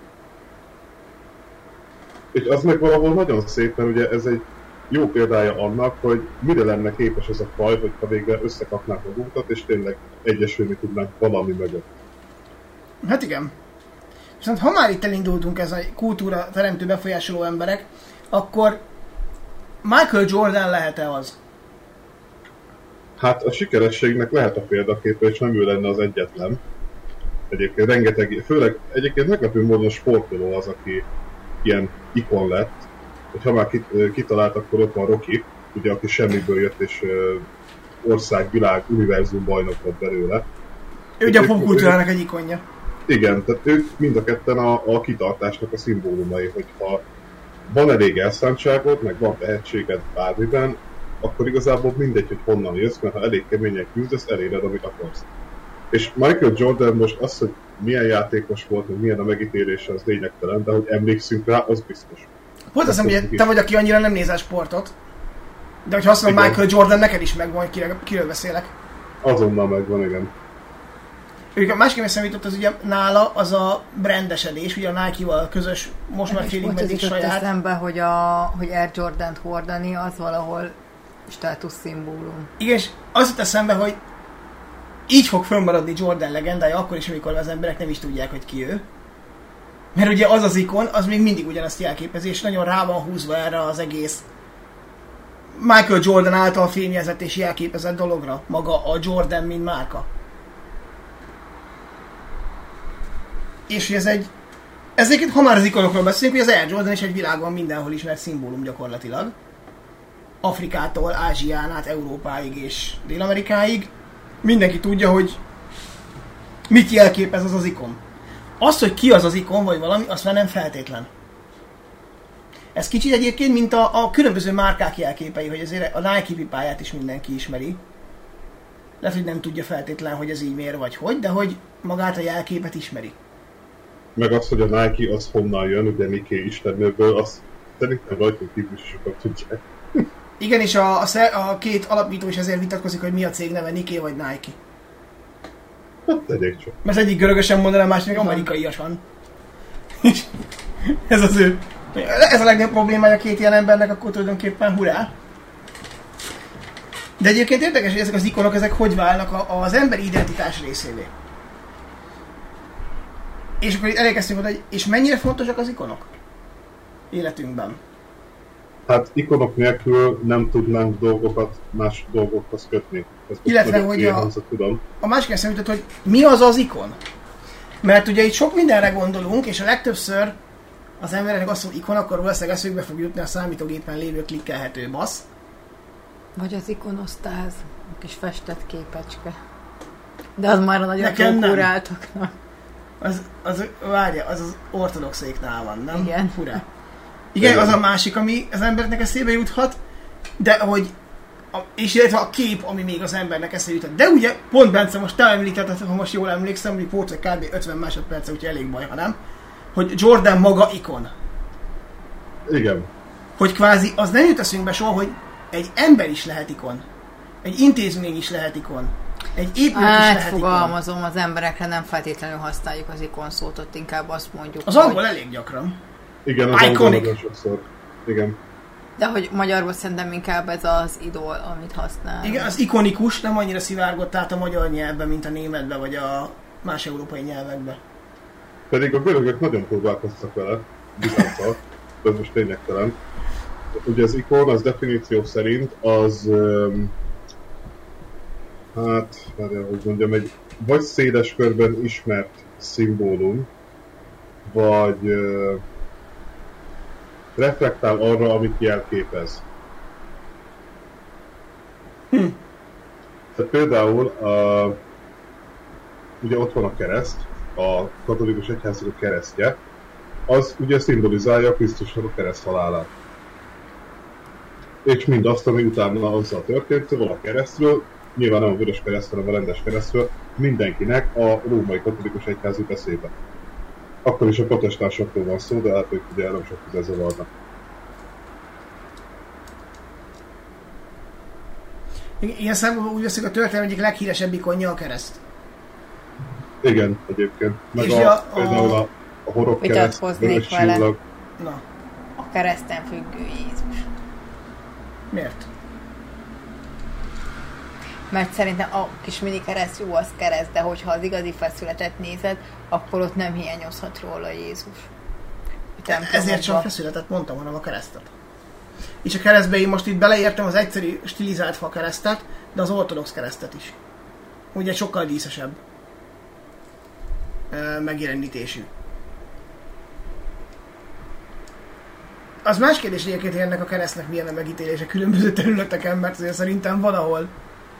És az meg valahol nagyon szép, mert ugye ez egy jó példája annak, hogy mire lenne képes ez a faj, hogyha végre összekapnánk a útat, és tényleg egyesülni tudnánk valami mögött. Hát igen. Viszont ha már itt elindultunk ez a kultúra teremtő befolyásoló emberek, akkor Michael Jordan lehet-e az? Hát a sikerességnek lehet a példaképe, és nem ő lenne az egyetlen. Egyébként rengeteg, főleg egyébként meglepő módon sportoló az, aki ilyen ikon lett. Ha már kitalált, akkor ott van Rocky, ugye, aki semmiből jött, és ország, világ, univerzum bajnok lett belőle. Ő ugye a popkultúrának egy ikonja. Igen, tehát ők mind a ketten a, a kitartásnak a szimbólumai, hogyha van elég elszántságod, meg van tehetséged bármiben, akkor igazából mindegy, hogy honnan jössz, mert ha elég keményen küzdesz, eléred, amit akarsz. És Michael Jordan most az, hogy milyen játékos volt, meg milyen a megítélése, az lényegtelen, de hogy emlékszünk rá, az biztos. Volt azt, hogy te vagy, aki annyira nem nézel sportot, de hogyha azt mondom, Michael Jordan, neked is megvan, hogy kiről, kiről beszélek. Azonnal megvan, igen. Ők a másik eszembe az ugye nála az a brandesedés, ugye a Nike-val közös, most már félig meddig saját. Eszembe, hogy, a, hogy Air Jordant hordani, az valahol státuszszimbólum. Igen, és az jut eszembe, hogy így fog fönnmaradni Jordan legendája, akkor is, amikor az emberek nem is tudják, hogy ki ő. Mert ugye az az ikon, az még mindig ugyanazt jelképezi, és nagyon rá van húzva erre az egész Michael Jordan által fényezett és jelképezett dologra, maga a Jordan, mint márka. És hogy ez egy... Ezeket, ha már az ikonokról beszélünk, hogy az Air Jordan is egy világon mindenhol ismert szimbólum gyakorlatilag. Afrikától, Ázsián át, Európáig és Dél-Amerikáig. Mindenki tudja, hogy mit jelképez az az ikon. Az, hogy ki az az ikon, vagy valami, azt már nem feltétlen. Ez kicsit egyébként, mint a, a különböző márkák jelképei, hogy azért a Nike pipáját is mindenki ismeri. Lehet, hogy nem tudja feltétlen, hogy ez így miért vagy hogy, de hogy magát a jelképet ismeri. Meg az, hogy a Nike az honnan jön, ugye Nike istennőből, azt szerintem rajtunk kívül is sokat tudják. Igen, és a, a, a két alapító is ezért vitatkozik, hogy mi a cég neve, Nike vagy Nike. Hát tegyék csak. Mert az egyik görögösen mondaná, a másik meg amerikaiasan. És ez az ő. Ez a legnagyobb problémája a két ilyen embernek, akkor tulajdonképpen hurrá. De egyébként érdekes, hogy ezek az ikonok, ezek hogy válnak a, az emberi identitás részévé. És akkor itt elérkeztünk oda, hogy és mennyire fontosak az ikonok életünkben? Hát ikonok nélkül nem tudnánk dolgokat más dolgokhoz kötni. Ezt illetve, hogy a, a másik eszembe jutott, hogy mi az az ikon? Mert ugye itt sok mindenre gondolunk, és a legtöbbször az emberek azt mondja, ikon, akkor valószínűleg eszükbe fog jutni a számítógépen lévő klikkelhető basz. Vagy az ikonosztáz, a kis festett képecske. De az már a nagyon konkuráltaknak. Az, az, várja, az az ortodoxéknál van, nem? Igen. Furá. Igen, Igen, az a másik, ami az embernek eszébe juthat, de hogy, a, és illetve a kép, ami még az embernek eszébe juthat. De ugye, pont Bence, most te említetted, ha most jól emlékszem, hogy volt egy kb. ötven másodperce, úgyhogy elég baj, ha nem, hogy Jordan maga ikon. Igen. Hogy kvázi az nem jut eszünkbe soha, hogy egy ember is lehet ikon. Egy intézmény is lehet ikon. Egy épület is lehet ikon. Fogalmazom, az emberekre nem feltétlenül használjuk az ikon szót, ott inkább azt mondjuk, az angol elég gyakran. Igen, az angol nagyon sokszor. Igen. De hogy magyarul szerintem inkább ez az idol, amit használ. Igen, az ikonikus nem annyira szivárgott át a magyar nyelvben, mint a németbe, vagy a más európai nyelvekbe. Pedig a görögök nagyon próbálkoztak vele, bizánszal, ez most lényegtelen. Ugye az ikon, az definíció szerint az, um, hát, várjál, hogy mondjam, egy vagy széles körben ismert szimbólum, vagy ö, reflektál arra, amit jelképez. Hm. Tehát például uh, ugye ott van a kereszt, a katolikus egyháznak a keresztje, az ugye szimbolizálja Krisztusnak a kereszt halálát. És mindazt, ami utána azzal történt, szóval a keresztről, nyilván nem a vörös kereszt, hanem a rendes keresztről, mindenkinek a római katolikus egyház jut eszébe. Akkor is a protestánsokról van szó, de hát ők ugye nem sok közel zavarnak. Ilyen számomra úgy veszik, a történelem egyik leghíresebb ikonja a kereszt. Igen, egyébként. Meg És a, a, például a, a horog kereszt, vörös csillag. Na. A kereszten függő Jézus. Miért? Mert szerintem a kis mini kereszt jó, az kereszt, de hogyha az igazi feszületet nézed, akkor ott nem hiányozhat róla Jézus. Ezért sem a feszületet mondtam, hanem a keresztet. És a keresztbe én most itt beleértem az egyszerű stilizált fa keresztet, de az ortodox keresztet is. Ugye sokkal díszesebb megjelenítésű. Az más kérdés egyébként, hogy ennek a keresztnek milyen a megítélése különböző területeken, mert azért szerintem van ahol.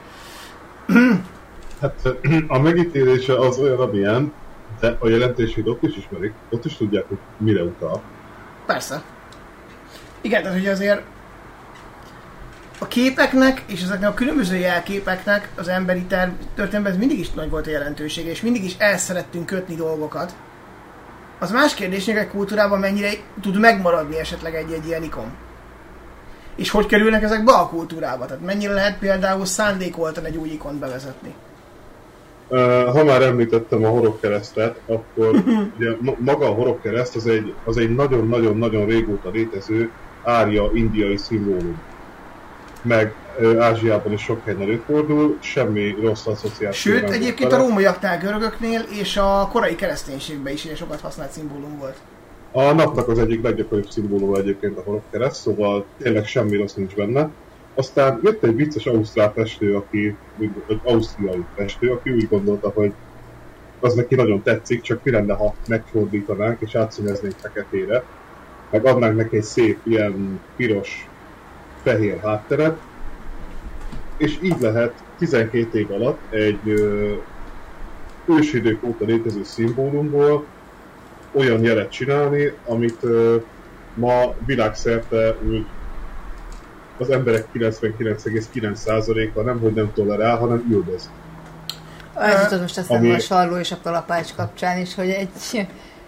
Hát a megítélése az olyan, amilyen, de a jelentését ott is ismerik, ott is tudják, hogy mire utal. Persze. Igen, tehát hogy azért a képeknek és ezeknek a különböző jelképeknek az emberi terv, történelemben ez mindig is nagy volt a jelentősége, és mindig is el szerettünk kötni dolgokat. Az más kérdés, hogy egy kultúrában mennyire tud megmaradni esetleg egy-egy ilyen ikon. És hogy kerülnek ezek be a kultúrába? Tehát mennyire lehet például szándékoltan egy új ikont bevezetni? Ha már említettem a horogkeresztet, akkor ugye maga a horogkereszt az egy, az egy nagyon-nagyon-nagyon régóta létező árja-indiai szimbólum. Meg Ázsiában is sok helyen előfordul, semmi rossz asszociáció. Sőt, egyébként vele. A rómaiaknál, görögöknél és a korai kereszténységben is ilyen sokat használt szimbólum volt. A napnak az egyik leggyakoribb szimbóluma egyébként a horogkereszt, szóval tényleg semmi rossz nincs benne. Aztán jött egy vicces ausztrál festő, aki, egy ausztriai festő, aki úgy gondolta, hogy az neki nagyon tetszik, csak mi lenne, ha megfordítanánk és átszíneznénk feketére, meg adnánk neki egy szép ilyen piros, fehér hátteret, és így lehet tizenkét év alatt egy ö, ősidők óta létező szimbólumból olyan jelet csinálni, amit ö, ma világszerte úgy az emberek kilencvenkilenc egész kilenc százaléka nem, hogy nem tolerál, hanem üldöz. Ez jutott most eszembe ami... a sarló és a kalapács kapcsán is, hogy egy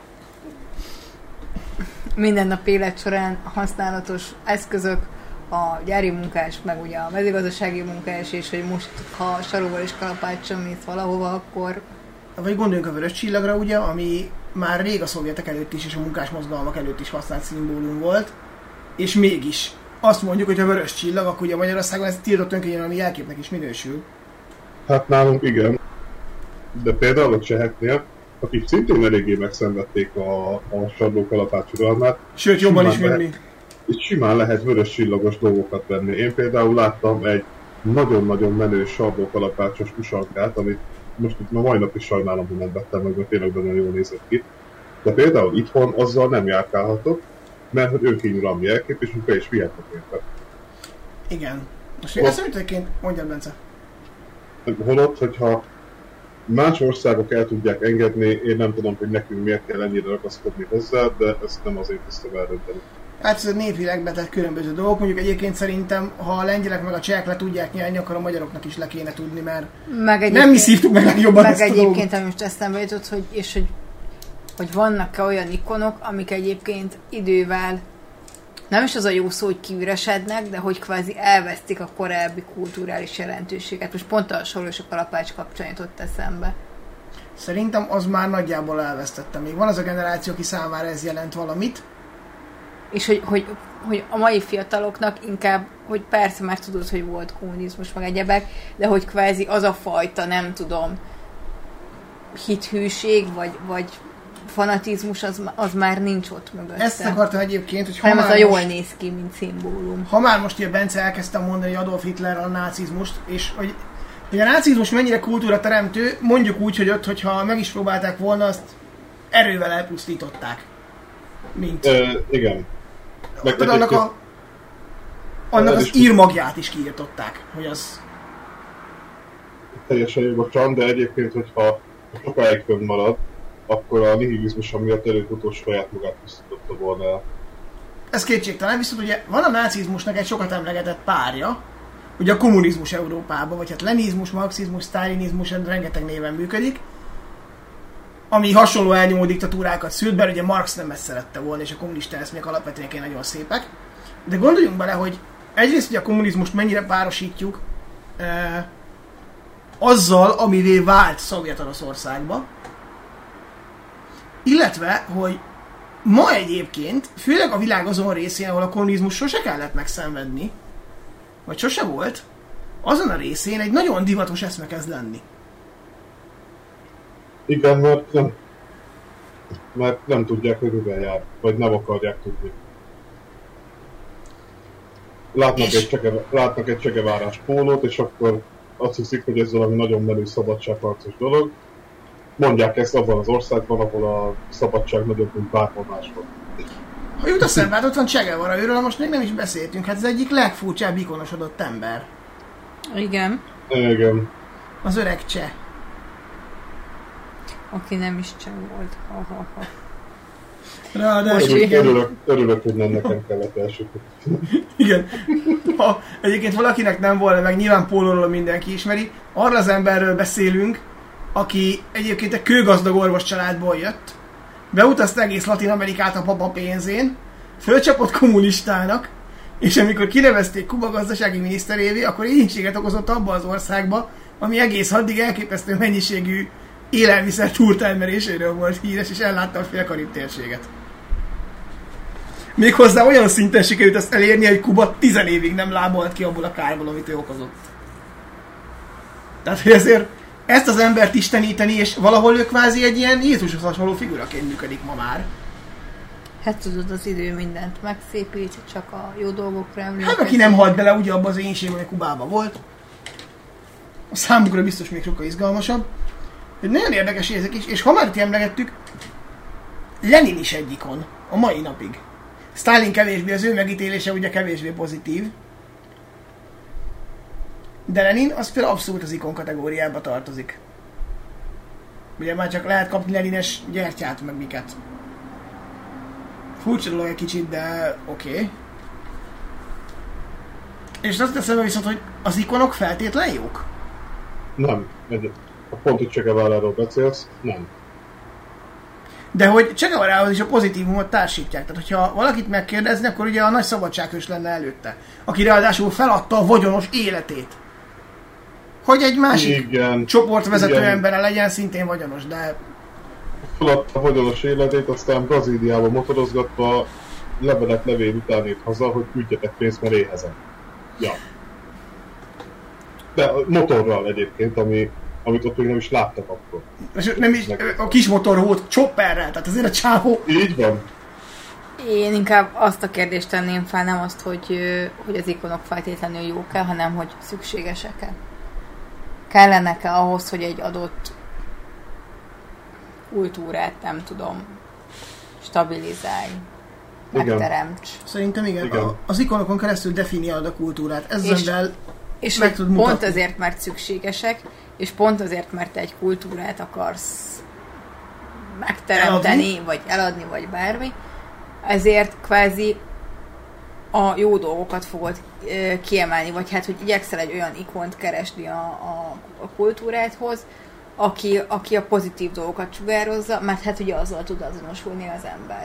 mindennap élet során használatos eszközök, a gyári munkás, meg ugye a mezőgazdasági munkás, és hogy most, ha sarlóval és kalapáccsal mész valahova, akkor... Vagy gondoljunk a vörös csillagra, ugye, ami már rég a szovjetek előtt is, és a munkás mozgalmak előtt is használt szimbólum volt, és mégis azt mondjuk, hogy a vörös csillag, akkor ugye Magyarországon ez tiltott önkönyvön, jelképnek is minősül. Hát nálunk igen. De például a cseheknél, akik szintén eléggé megszenvedték a, a sarló kalapács uralmát. Sőt, jobban is, mint mi. Itt simán lehet vörös csillagos dolgokat venni. Én például láttam egy nagyon-nagyon menő sarló kalapácsos usankát, amit most itt ma mai nap is sajnálom, hogy nem vettem meg, mert tényleg nagyon jól nézett ki. De például itthon azzal nem járkálhatok, mert hogy önkényuralmi jelkép, és be is vihetnek érte. Igen. Most én ezt említeként mondjad, Bence. Holott, hogyha más országok el tudják engedni, én nem tudom, hogy nekünk miért kell ennyire ragaszkodni hozzá, de ezt nem azért tisztem eldönteni. Hát ez a névvilágban tehát különböző dolgok. Mondjuk egyébként szerintem, ha a lengyelek meg a csehek le tudják nyelni, akkor a magyaroknak is le kéne tudni, mert nem mi szívtuk meg legjobban meg ezt a egyébként, dolgot. ami most eszembe jutott, hogy, és hogy, hogy vannak-e olyan ikonok, amik egyébként idővel nem is az a jó szó, hogy kiüresednek, de hogy kvázi elvesztik a korábbi kulturális jelentőséget. Most pont a sarló és a kalapács kapcsán jutott eszembe. Szerintem az már nagyjából elvesztette. Még van az a generáció, aki számára ez jelent valamit. És hogy, hogy, hogy a mai fiataloknak inkább, hogy persze már tudod, hogy volt kommunizmus, meg egyebek, de hogy kvázi az a fajta, nem tudom, hithűség, vagy, vagy fanatizmus, az, az már nincs ott mögötte. Ezt akartam egyébként, hogy ha hanem már az a most, jól néz ki, mint szimbólum. Ha már most ugye Bence elkezdtem mondani Adolf Hitler a nácizmust, és hogy, hogy a nácizmus mennyire kultúra teremtő, mondjuk úgy, hogy ott, hogyha meg is próbálták volna azt erővel elpusztították. Mint... E, igen. Meg annak a... Annak az írmagját is kiírtották, hogy az... Teljesen jogosan, de egyébként, hogyha sokáig fönn marad, akkor a nihilizmus miatt előbb-utóbb saját magát pusztította volna el. Ez kétségtelen, viszont ugye van a nácizmusnak egy sokat emlegetett párja, ugye a kommunizmus Európában, vagy hát leninizmus, marxizmus, sztálinizmus, rengeteg néven működik, ami hasonló elnyomó diktatúrákat szült, bár ugye Marx nem ezt szerette volna, és a kommunista eszmék alapvetően nagyon szépek. De gondoljunk bele, hogy egyrészt ugye a kommunizmust mennyire párosítjuk eh, azzal, amivé vált Szovjet-Oroszországba, illetve, hogy ma egyébként, főleg a világ azon részén, ahol a kommunizmus sose kellett megszenvedni, vagy sose volt, azon a részén egy nagyon divatos eszme kezd lenni. Igen, mert nem, mert nem tudják, hogy mivel jár, vagy nem akarják tudni. Látnak, egy, csege, látnak egy csegevárás pólót, és akkor azt hiszik, hogy ez valami nagyon menő szabadságharcos dolog. Mondják ezt abban az országban, ahol a szabadság nagyobb, mint bárhol máshol. Ha jut eszembe, hát ott van Che Guevara, őről most még nem is beszéltünk, hát ez egyik legfurcsább ikonosodott ember. Igen. Igen. Az öreg Che. Aki nem is Che volt. Ha, ha, ha. Ráadásul Örül, igen. örülök, örülök, hogy nem nekem kellett első. Igen. Ha egyébként valakinek nem volna, meg nyilván Pólóról mindenki ismeri, arra az emberről beszélünk, aki egyébként egy kőgazdag orvos családból jött, beutazta egész Latin-Amerikát a papa pénzén, fölcsapott kommunistának, és amikor kinevezték Kuba gazdasági miniszterévé, akkor éhínséget okozott abba az országba, ami egész addig elképesztő mennyiségű élelmiszer túltermeléséről volt híres, és ellátta a fél-karib térséget. Méghozzá olyan szinten sikerült ezt elérni, hogy Kuba tizen évig nem lábalt ki abból a kárból, amit ő okozott. Tehát, hogy ezért ezt az embert isteníteni, és valahol ő kvázi egy ilyen Jézushoz hasonló figuraként működik ma már. Hát tudod, az idő mindent megszépít, csak a jó dolgokra emlékezik. Hát aki nem halt bele ugye abba az énségben, hogy Kubában volt, a számukra biztos még sokkal izgalmasabb. Egy nagyon érdekes érzek is, és ha már emlegettük, Lenin is egy ikon, a mai napig. Stalin kevésbé, az ő megítélése ugye kevésbé pozitív. De Lenin az például abszolút az ikon kategóriába tartozik. Ugye már csak lehet kapni Lenines gyertyát, meg miket. Furcsa dolog egy kicsit, de oké. Okay. És azt teszem viszont, hogy az ikonok feltétlen jók? Nem. Egy, a pont, hogy Che Guevaráról beszélsz, nem. De hogy Che Guevarához is a pozitívumot társítják. Tehát, hogyha valakit megkérdezni, akkor ugye a nagy szabadsághős lenne előtte. Aki ráadásul feladta a vagyonos életét. Hogy egy másik igen, csoportvezető igen. embere legyen szintén vagyonos, de... Feladta a vagyonos életét, aztán Brazíliába motorozgatva levelek levél után ért haza, hogy küldjetek pénzt, mert éhezem. Ja. De motorral egyébként, ami, amit ott még nem is láttak akkor. És nem is, a kis motor volt chopperrel, tehát azért a csávó... Így van. Én inkább azt a kérdést tenném fel, nem azt, hogy, hogy az ikonok feltétlenül jók-e, hanem hogy szükségesek-e. Kellenek-e ahhoz, hogy egy adott kultúrát, nem tudom, stabilizálj, megteremts. Szerintem igen. igen. A, az ikonokon keresztül definiálod a kultúrát. Ezzel és meg hogy tud pont mutatni. azért, mert szükségesek, és pont azért, mert te egy kultúrát akarsz megteremteni, eladni. vagy eladni, vagy bármi, ezért kvázi a jó dolgokat fogod e, kiemelni, vagy hát, hogy igyekszel egy olyan ikont keresni a, a, a kultúrádhoz, aki, aki a pozitív dolgokat sugározza, mert hát ugye azzal tud azonosulni az ember.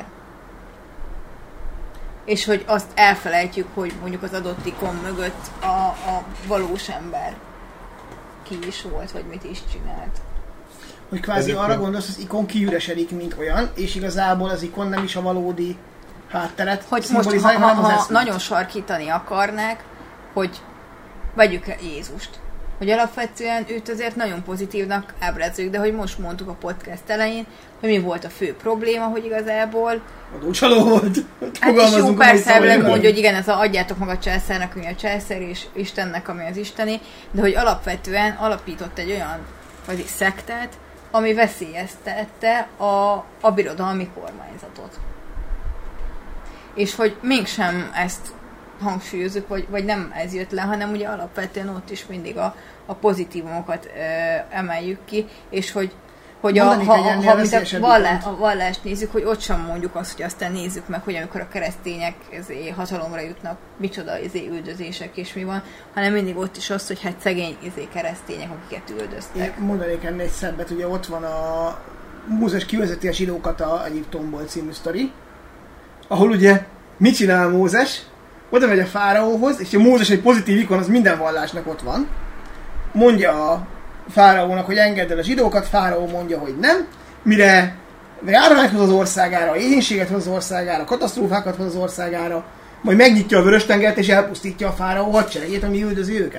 És hogy azt elfelejtjük, hogy mondjuk az adott ikon mögött a, a valós ember ki is volt, vagy mit is csinált. Hogy kvázi Egyébként... arra gondolsz, az ikon kiüresedik, mint olyan, és igazából az ikon nem is a valódi hátteret hogy most, ha, ha, ha nagyon sarkítani akarnák, hogy vegyük Jézust. Hogy alapvetően őt azért nagyon pozitívnak ábrázoljuk, de hogy most mondtuk a podcast elején, hogy mi volt a fő probléma, hogy igazából... Adócsaló volt. Hát is jó persze elvileg mondja, hogy igen, ez a adjátok maga császárnak, ami a császár, és Istennek, ami az isteni, de hogy alapvetően alapított egy olyan vagy szektát, ami veszélyeztette a, a birodalmi kormányzatot. És hogy mégsem ezt hangsúlyozzuk, vagy, vagy nem ez jött le, hanem ugye alapvetően ott is mindig a, a pozitívumokat ö, emeljük ki, és hogy, hogy a, ha, ha, ha a, vallá, a vallást nézzük, hogy ott sem mondjuk azt, hogy aztán nézzük meg, hogy amikor a keresztények ezé, hatalomra jutnak, micsoda ezé, üldözések és mi van, hanem mindig ott is az, hogy hát szegény ezé, keresztények, akiket üldöztek. Én mondanék ennél egy szebbet, ugye ott van a Mózes kivezeti a zsidókat a Egyiptomból című sztori, ahol ugye mit csinál Mózes? Oda megy a fáraóhoz, és a Mózes egy pozitív ikon, az minden vallásnak ott van. Mondja a fáraónak, hogy engedd el a zsidókat, fáraó mondja, hogy nem. Mire járványt hoz az országára, éhénységet hoz az országára, katasztrófákat hoz az országára, majd megnyitja a Vörös-tengert és elpusztítja a fáraó hadseregét, ami üldözi őket.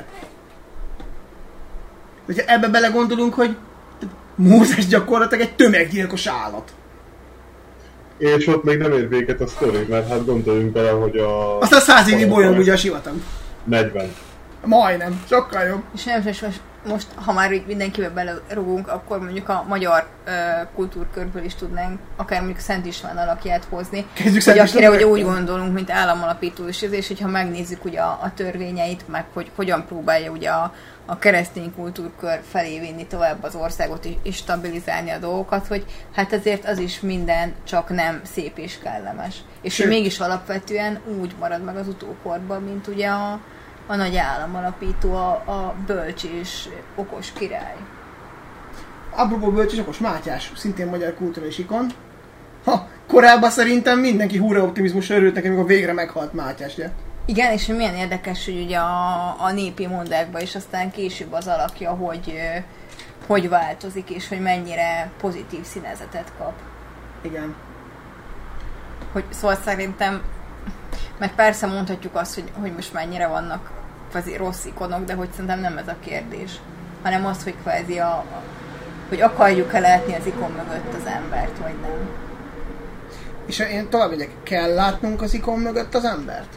Hogyha ebbe belegondolunk, hogy Mózes gyakorlatilag egy tömeggyilkos állat. És ott még nem ér véget a sztori, mert hát gondoljunk bele, hogy a... Aztán száz évig bolyong ugye a sivatag. negyven. Majdnem, sokkal jobb. És nem most, most, ha már így mindenkivel belerugunk, akkor mondjuk a magyar uh, kultúrkörből is tudnánk akár mondjuk Szent István alakját hozni. Kezdjük hogy akire ugye úgy gondolunk, mint államalapító is, és hogyha megnézzük ugye a, a törvényeit, meg hogy hogyan próbálja ugye a, a keresztény kultúrkör felé vinni tovább az országot és, és stabilizálni a dolgokat, hogy hát ezért az is minden csak nem szép és kellemes. És hogy mégis alapvetően úgy marad meg az utókorban, mint ugye a a nagy államalapító, a, a bölcs és okos király. Apropó bölcs és okos, Mátyás, szintén magyar kulturális ikon. Ha, korábban szerintem mindenki húra optimizmusra örült neki, amikor végre meghalt Mátyás, ugye? Igen, és milyen érdekes, hogy ugye a, a népi mondákban is aztán később az alakja, hogy hogy változik, és hogy mennyire pozitív színezetet kap. Igen. Hogy, szóval szerintem, meg persze mondhatjuk azt, hogy, hogy most mennyire vannak kvázi rossz ikonok, de hogy szerintem nem ez a kérdés, hanem az, hogy kvázi a, a hogy akarjuk-e látni az ikon mögött az embert, vagy nem. És én tovább megyek, kell látnunk az ikon mögött az embert?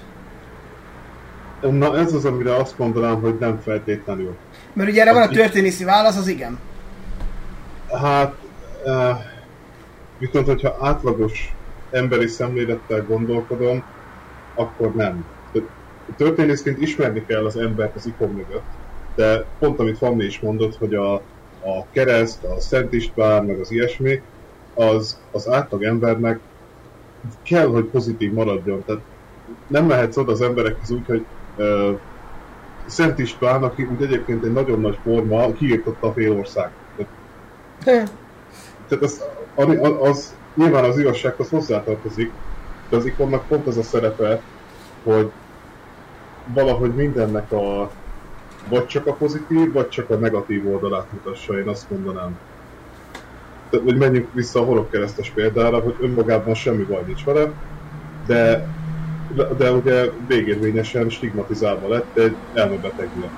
Na ez az, amire azt mondanám, hogy nem feltétlenül. Mert ugye erre van a történészi válasz, az igen. Hát, eh, viszont hogyha átlagos emberi szemlélettel gondolkodom, akkor nem. Történészként ismerni kell az embert az ikon mögött, de pont amit Fanni is mondott, hogy a, a kereszt, a Szent István, meg az ilyesmi, az, az átlag embernek kell, hogy pozitív maradjon. Tehát nem mehetsz oda az emberekhez úgy, hogy uh, Szent István, aki úgy egyébként egy nagyon nagy forma, kiirtotta a fél országot. Tehát, tehát az, az, az nyilván az igazsághoz hozzátartozik, de az ikonnak pont az a szerepe, hogy valahogy mindennek a vagy csak a pozitív, vagy csak a negatív oldalát mutassa, én azt mondanám. Tehát, hogy menjünk vissza a horogkeresztes példára, hogy önmagában semmi baj nincs vele, de, de ugye végérvényesen stigmatizálva lett egy elmebeteg miatt.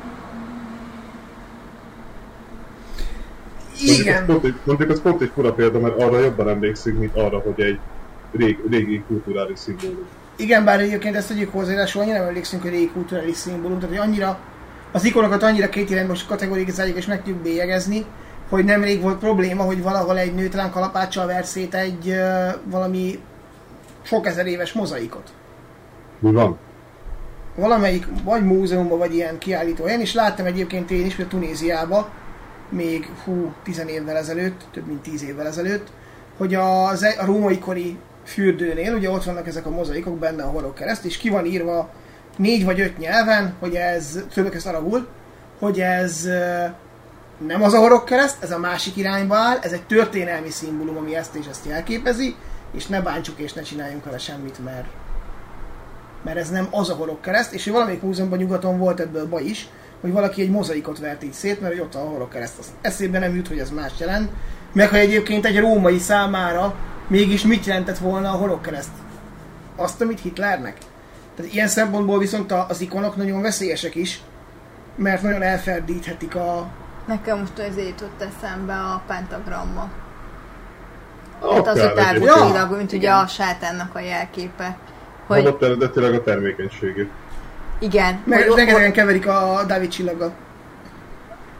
Igen. Mondjuk az pont egy fura példa, mert arra jobban emlékszünk, mint arra, hogy egy rég, régi kulturális szimbólum. Igen, bár egyébként ezt tegyük hozzá, de soha nem emlékszünk, hogy régi kulturális szimbólum, tehát hogy annyira, az ikonokat annyira két irányba kategorizáljuk és meg tudjuk bélyegezni, hogy nemrég volt probléma, hogy valahol egy nő talán kalapáccsal ver szét egy uh, valami sok ezer éves mozaikot. Mi van? Valamelyik vagy múzeumban, vagy ilyen kiállító helyen, és láttam egyébként én is, hogy Tunéziában, még hú, tizen évvel ezelőtt, több mint tíz évvel ezelőtt, hogy a, a római kori fürdőnél, ugye ott vannak ezek a mozaikok, benne a horogkereszt, és ki van írva négy vagy öt nyelven, hogy ez, többek ezt arabul, hogy ez nem az a horogkereszt, ez a másik irányba áll, ez egy történelmi szimbólum, ami ezt és ezt jelképezi, és ne bántsuk és ne csináljunk vele semmit, mert, mert ez nem az a horogkereszt, és valamelyik múzeumban nyugaton volt ebből baj is, hogy valaki egy mozaikot vert így szét, mert ott a horogkereszt. Az eszébe nem jut, hogy ez más jelent, meg hogy egyébként egy római számára mégis mit jelentett volna a horogkereszt? Azt, amit Hitlernek? Tehát ilyen szempontból viszont az ikonok nagyon veszélyesek is, mert nagyon elferdíthetik a... Nekem most azért jutott eszembe a pentagramma. Hát az a tárgyilag, mint ugye a sátánnak a jelképe. Hogy... Hallott eredetileg a termékenységét. Igen. Meg rengetegen keverik a Dávid csillaggal.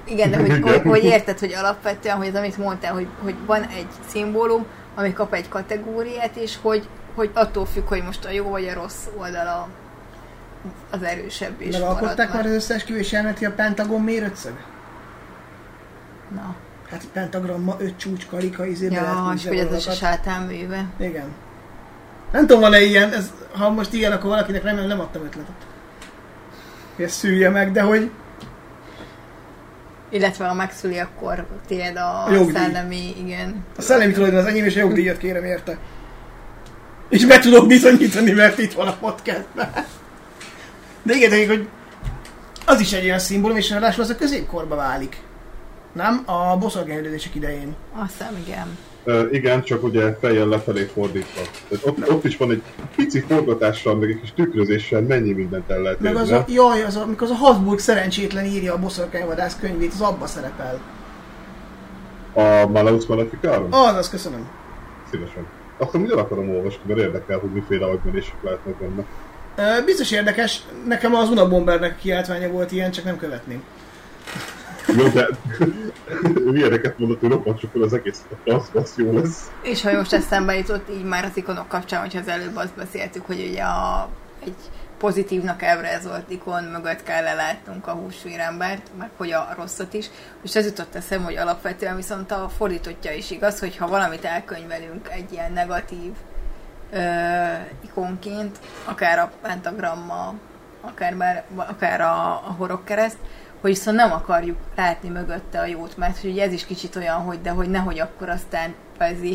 Igen, de hogy, hogy, hogy érted, hogy alapvetően, hogy az, amit mondtál, hogy, hogy van egy szimbólum, ami kap egy kategóriát, és hogy, hogy attól függ, hogy most a jó vagy a rossz oldala az erősebb és megalkották már az összeesküvés elméleti a Pentagon miért ötszög? Na. Hát pentagramma, öt csúcs, karika, izébe ja, lehet és hogy ez is a sátánműve. Igen. Nem tudom, van-e ilyen, ez, ha most ilyen, akkor valakinek remélem nem adtam ötletet. Hogy ezt szülje meg, de hogy... Illetve ha megszüli, akkor tiéd a, a szellemi, igen. A szellemi tulajdon az enyém, és a jogdíjat kérem érte. És be tudok bizonyítani, mert itt van a podcastben. De igen, hogy az is egy olyan szimbólum, és ráadásul az a középkorba válik. Nem? A boszorkányüldözések idején. Azt hiszem, igen. Uh, igen, csak ugye fejjel lefelé fordítva. Tehát ott, ott is van egy pici forgatással, meg egy kis tükrözéssel mennyi mindent el lehet meg érni. Az a, jaj, az a, amikor az a Habsburg szerencsétlen írja a boszorkányvadász könyvét, az abba szerepel. A Malleus Maleficarum? Az, az köszönöm. Szívesen. Azt mondom, hogy el akarom olvasni, mert érdekel, hogy miféle agymenések lehetnek benne. Uh, biztos érdekes, nekem az Unabombernek kiáltványa volt ilyen, csak nem követném. Jó, de ilyeneket mondott, hogy roppant sokkal az egész az, az jó lesz. És ha most eszembe jutott így már az ikonok kapcsán, hogyha az előbb azt beszéltük, hogy ugye a, egy pozitívnak elrajzolt ikon mögött kell lelátnunk a húsvérembert, meg hogy a rosszat is. És ez jutott eszembe, hogy alapvetően viszont a fordítottja is igaz, hogy ha valamit elkönyvelünk egy ilyen negatív ö, ikonként, akár a pentagramma, akár, bár, akár a, a horogkereszt, hogy viszont nem akarjuk látni mögötte a jót, mert hogy ez is kicsit olyan, hogy de hogy nehogy akkor aztán kvázi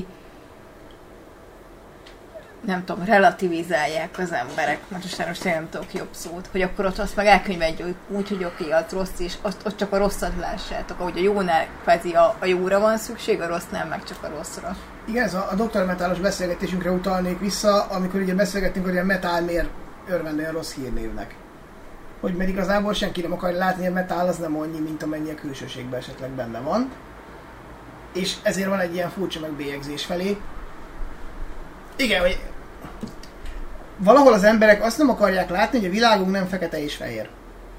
nem tudom, relativizálják az emberek, mert most most nem tudok jobb szót, hogy akkor ott azt meg elkönyveljük úgy, hogy oké, okay, az rossz, és azt, ott csak a rosszat lássátok, ahogy a jónál kvázi a, a jóra van szükség, a rossznál meg csak a rosszra. Igen, ez a, a doktormetálos beszélgetésünkre utalnék vissza, amikor ugye beszélgettünk, hogy a metál miért örvend olyan rossz hírnévnek. Hogy mert igazából senki nem akarja látni, hogy a metál az nem annyi, mint amennyi a külsőségben esetleg benne van. És ezért van egy ilyen furcsa megbélyegzés felé. Igen, hogy valahol az emberek azt nem akarják látni, hogy a világunk nem fekete és fehér.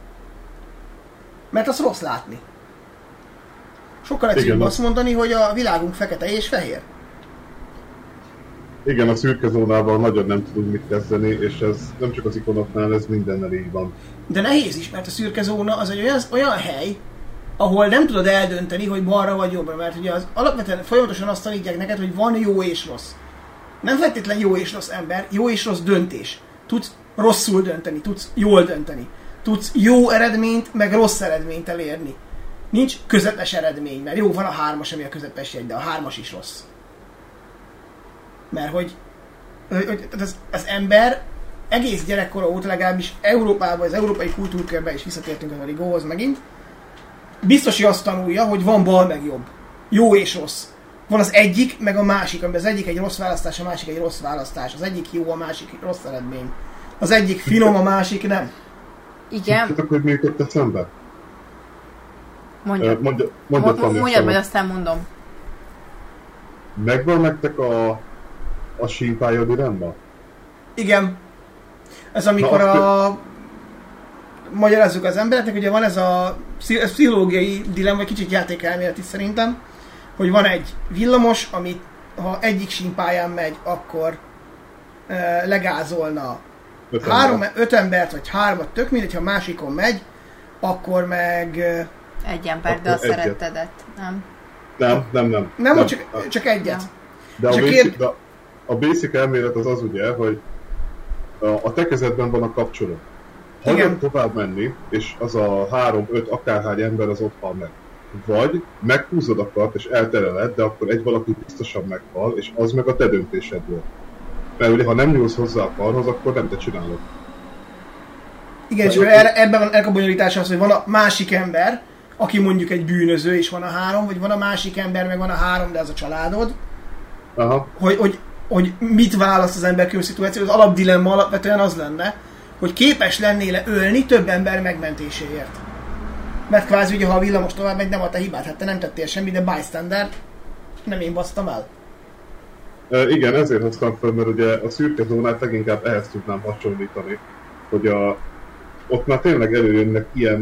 Mert az rossz látni. Sokkal egyszerűbb azt mondani, hogy a világunk fekete és fehér. Igen, a szürke zónával nagyon nem tudunk mit kezdeni, és ez nem csak az ikonoknál, ez mindennel így van. De nehéz is, mert a szürke zóna az egy olyan, olyan hely, ahol nem tudod eldönteni, hogy balra vagy jobbra, mert ugye az alapvetően folyamatosan azt tanítják neked, hogy van jó és rossz. Nem feltétlen jó és rossz ember, jó és rossz döntés. Tudsz rosszul dönteni, tudsz jól dönteni. Tudsz jó eredményt, meg rossz eredményt elérni. Nincs közepes eredmény, mert jó, van a hármas, ami a közepes jegy, de a hármas is rossz. Mert hogy, hogy az, az ember egész gyerekkora óta, legalábbis Európában, az európai kultúrkörben is visszatértünk a Rigóhoz megint, biztos, hogy azt tanulja, hogy van bal meg jobb. Jó és rossz. Van az egyik, meg a másik, amiben az egyik egy rossz választás, a másik egy rossz választás. Az egyik jó, a másik rossz eredmény. Az egyik finom, a másik nem. Igen. Tudod, hogy mi jutott eszembe? Mondjad. Mondja, mondja, Mo- mondjad, majd aztán mondom. Megvan nektek a, a sínpálya dilemma? Igen. Ez amikor Na, a... magyarázzuk az embereknek, ugye van ez a pszichológiai dilemma, vagy kicsit játékelméleti szerintem, hogy van egy villamos, amit ha egyik sínpályán megy, akkor e, legázolna öt, három, ember. öt embert, vagy hármat, tök mindegy, ha másikon megy, akkor meg... Egy ember, de a szerettedet, nem? Nem, nem, nem. Nem, nem. Csak, csak egyet. De a, csak basic, ér... de a basic elmélet az az ugye, hogy a, a te kezedben van a kapcsolat. Hagyod tovább menni, és az a három-öt akárhány ember az ott hal meg. Vagy meghúzod a kart és eltereled, de akkor egy valaki biztosan meghal, és az meg a te döntésed volt. Mert ugye, ha nem nyúlsz hozzá a karhoz, akkor nem te csinálod. Igen, csak ebben van a bonyolítása az, hogy van a másik ember, aki mondjuk egy bűnöző, és van a három, vagy van a másik ember, meg van a három, de az a családod. Aha. Hogy, hogy, hogy mit választ az ember külön szituáció, az alapdilemma alapvetően az lenne, hogy képes lennél ölni több ember megmentéséért. Mert kvázi ugye, ha a villamos tovább megy, nem a te hibád, hát te nem tettél semmi, de bystander, nem én basztam el. E, igen, ezért hoztam fel, mert ugye a szürke zónát leginkább ehhez tudnám hasonlítani, hogy a, ott már tényleg előjönnek ilyen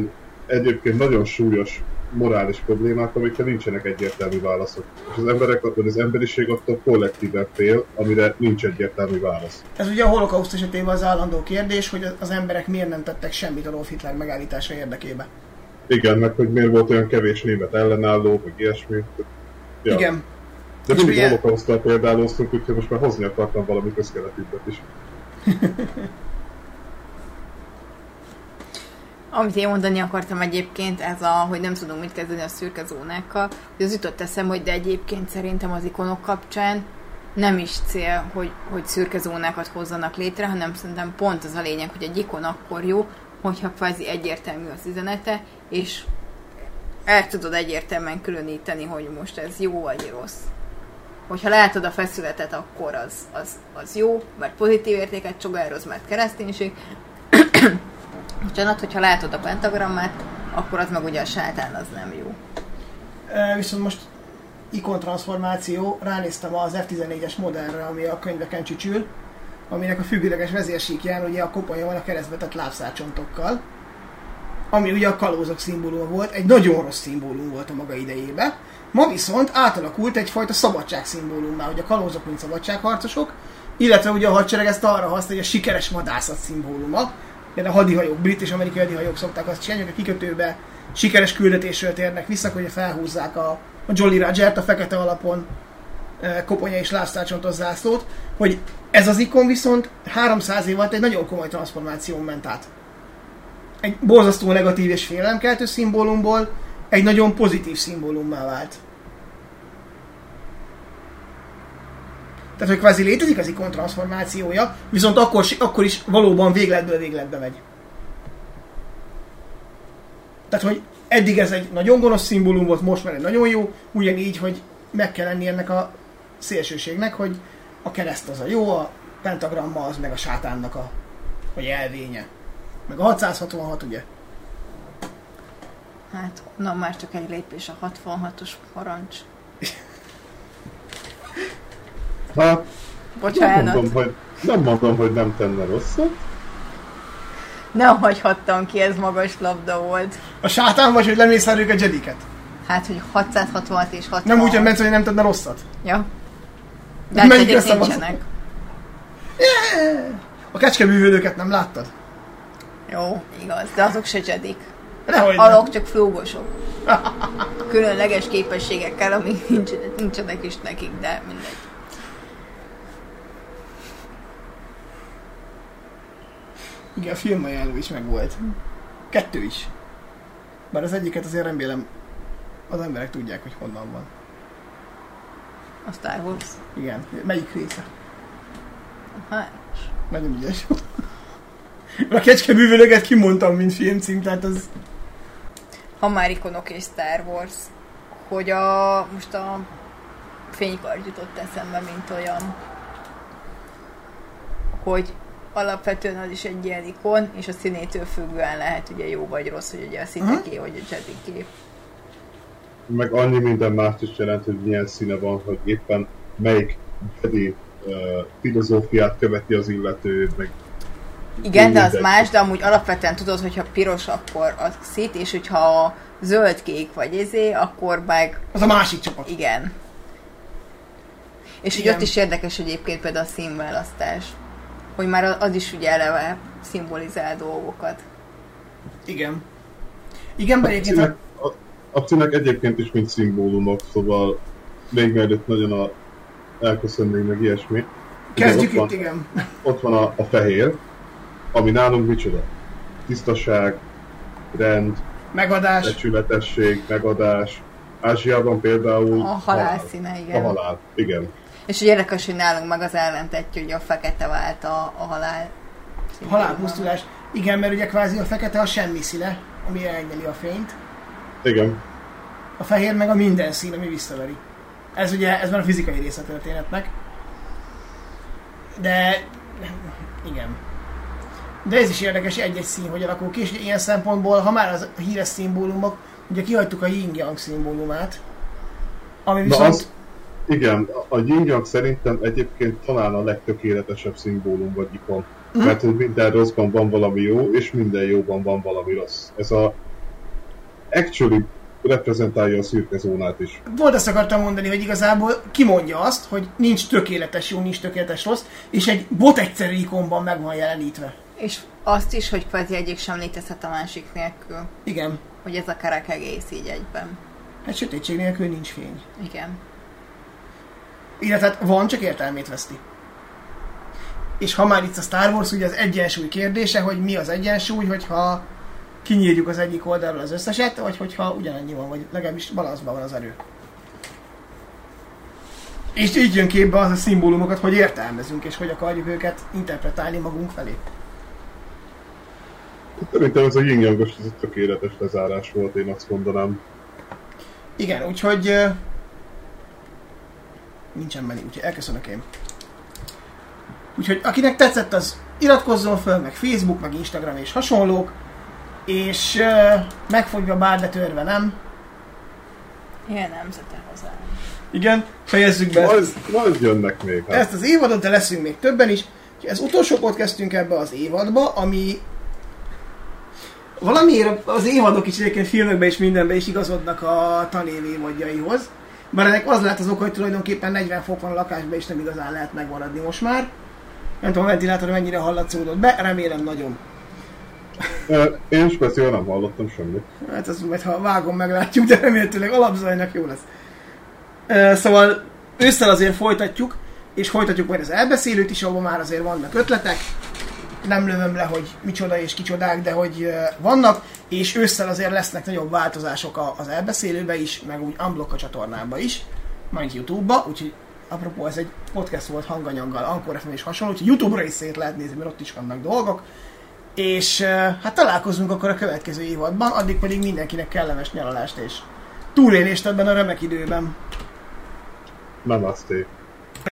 egyébként nagyon súlyos morális problémák, amikre nincsenek egyértelmű válaszok. És az emberek, vagy az emberiség attól kollektíven fél, amire nincs egyértelmű válasz. Ez ugye a holokauszt esetében az állandó kérdés, hogy az emberek miért nem tettek semmit Adolf Hitler megállítása érdekében. Igen, meg hogy miért volt olyan kevés német ellenálló, vagy ilyesmi. Ja. Igen. De És mindig ugye... holokauszttal példálóztunk, úgyhogy most már hozni akartam valami közkeletűbbet is. Amit én mondani akartam egyébként, ez a, hogy nem tudom mit kezdeni a szürke zónákkal, hogy az jutott eszem, hogy de egyébként szerintem az ikonok kapcsán nem is cél, hogy, hogy szürke zónákat hozzanak létre, hanem szerintem pont az a lényeg, hogy egy ikon akkor jó, hogyha kvázi egyértelmű az üzenete, és el tudod egyértelműen különíteni, hogy most ez jó vagy rossz. Hogyha látod a feszületet, akkor az, az, az jó, mert pozitív értéket sugároz, mert kereszténység. Bocsánat, hogyha látod a pentagrammát, akkor az meg ugye a sátán, az nem jó. E, viszont most ikontranszformáció, ránéztem az ef tizennégyes modellre, ami a könyveken csücsül, aminek a függőleges vezérsíkján ugye a koponya van a keresztbetett lábszárcsontokkal, ami ugye a kalózok szimbóluma volt, egy nagyon rossz szimbólum volt a maga idejében. Ma viszont átalakult egyfajta szabadság szimbólummá, hogy a kalózok mint szabadságharcosok, illetve ugye a hadsereg ezt arra használja, hogy a sikeres vadászat szimbóluma. De a hadihajók, brit és amerikai hadihajók szokták azt csinálni, hogy a kikötőbe sikeres küldetésről térnek vissza, hogy felhúzzák a, a Jolly Rogert, a fekete alapon e, koponya és lábszárcsontos zászlót, hogy ez az ikon viszont háromszáz év alatt egy nagyon komoly transformáción ment át. Egy borzasztó negatív és félelemkeltő szimbólumból egy nagyon pozitív szimbólummá vált. Tehát, hogy kvázi létezik az ikon transformációja, viszont akkor, akkor is valóban végletből végletbe megy. Tehát, hogy eddig ez egy nagyon gonosz szimbólum volt, most már egy nagyon jó, ugyanígy, hogy meg kell lenni ennek a szélsőségnek, hogy a kereszt az a jó, a pentagramma az meg a sátánnak a, a jelvénye. Meg a hatszázhatvanhat, ugye? Hát, na már csak egy lépés a hatvanhatos parancs. Hát, bocsánat. Nem mondom, hogy, nem mondom, hogy nem tenne rosszat. Nem hagyhattam ki, ez magas labda volt. A sátán vagy, hogy lemészároljuk a jediket? Hát, hogy hatszázhatvanhat és hatvanhat. Nem úgy, hogy ment, hogy nem tenne rosszat? Ja. De hát egyek nincsenek. Yeah. A kecskebűvölőket nem láttad? Jó, igaz, de azok se jedik. Alok csak flúgosok. Különleges képességekkel, amik nincsenek, nincsenek is nekik, de mindegy. Igen, a filmajánló is megvolt. Kettő is. Bár az egyiket azért remélem az emberek tudják, hogy honnan van. A Star Wars. Igen. Melyik része? Hát. Nagyon ügyes. A kecskebűvölöget kimondtam, mint filmcím, tehát az... Ha már ikonok és Star Wars, hogy a... most a fénykard jutott eszembe, mint olyan, hogy alapvetően az is egy ilyen ikon, és a színétől függően lehet ugye jó vagy rossz, hogy ugye a Sith-eké, vagy a Jedi-ké. Meg annyi minden mást is jelent, hogy milyen színe van, hogy éppen melyik Jedi uh, filozófiát követi az illető, meg... Igen, de az mindegy. Más, de amúgy alapvetően tudod, hogyha piros, akkor a Sith, és hogyha zöld-kék vagy ezé, akkor meg... Az a másik csapat. Igen. És igen. hogy ott is érdekes egyébként például a színválasztás. Hogy már az is ugye eleve szimbolizál dolgokat. Igen. Igen, a címek, a, a címek egyébként is mint szimbólumok, szóval még mielőtt nagyon a elköszönnénk meg ilyesmi. Kezdjük itt, van, igen. Ott van a, a fehér, ami nálunk micsoda? Tisztaság, rend, megadás, becsületesség, megadás. Ázsiában például a halál színe, igen. A halál, igen. És úgy érdekes, hogy nálunk meg az ellentetje, hogy a fekete vált a, a halál. A halálpusztulás. Igen, mert ugye kvázi a fekete a semmi színe, ami elnyeli a fényt. Igen. A fehér meg a minden szín, ami visszaveri. Ez ugye, ez már a fizikai része a történetnek. De... igen. De ez is érdekes, egy-egy szín, hogy alakul ki, és ilyen szempontból, ha már az híres szimbólumok, ugye kihagytuk a yin-yang szimbólumát, ami viszont... Az, igen, a yin-yang szerintem egyébként talán a legtökéletesebb szimbólum vagy ikon. Mm. Mert hogy minden rosszban van valami jó, és minden jóban van valami rossz. Ez a actually reprezentálja a szürke zónát is. Volt azt akartam mondani, hogy igazából kimondja azt, hogy nincs tökéletes jó, nincs tökéletes rossz, és egy bot egyszerű ikonban meg van jelenítve. És azt is, hogy kvázi egyik sem létezhet a másik nélkül. Igen. Hogy ez a kerek egész így egyben. Hát sötétség nélkül nincs fény. Igen. Illetve van, csak értelmét veszti. És ha már itt a Star Wars, ugye az egyensúly kérdése, hogy mi az egyensúly, hogyha kinyírjuk az egyik oldalról az összeset, vagy hogyha ugyanannyi van, vagy legalábbis balanszban van az erő. És így jön képbe az a szimbólumokat, hogy értelmezünk, és hogy akarjuk őket interpretálni magunk felé. Szerintem ez a yin-yangos, ez egy tökéletes lezárás volt, én azt mondanám. Igen, úgyhogy uh, nincsen menni, úgyhogy elköszönök én. Úgyhogy akinek tetszett, az iratkozzon föl, meg Facebook, meg Instagram és hasonlók, és uh, megfogja bár, de törve nem. Ilyen nemzete hozzá. Igen, fejezzük be Majd, ezt, majd jönnek még. Hát. ezt az évadot, de leszünk még többen is. Ez utolsó podcastünk ebbe az évadba, ami valamiért az évadok is egyébként filmekben és mindenben is igazodnak a tanév évadjaihoz. Bár ennek az lehet az oka, hogy tulajdonképpen negyven fok van a lakásban, és nem igazán lehet megmaradni most már. Nem tudom, a ventilátor mennyire hallatszódott be, remélem nagyon. Én speciál nem hallottam semmit. Hát az majd ha vágom, meglátjuk, de remélhetőleg alapzajnak jó lesz. Szóval ősszel azért folytatjuk, és folytatjuk majd az elbeszélőt is, ahol már azért vannak ötletek. Nem lövöm le, hogy micsoda és kicsodák, de hogy vannak, és ősszel azért lesznek nagyobb változások az elbeszélőbe is, meg úgy unblock a csatornába is, majd YouTube-ba, úgyhogy apropó, ez egy podcast volt hanganyaggal, Anchor ef em és hasonló, úgyhogy YouTube-ra is szét lehet nézni, mert ott is vannak dolgok. És hát találkozunk akkor a következő évadban, addig pedig mindenkinek kellemes nyaralást és túlélést ebben a remek időben. Namaste.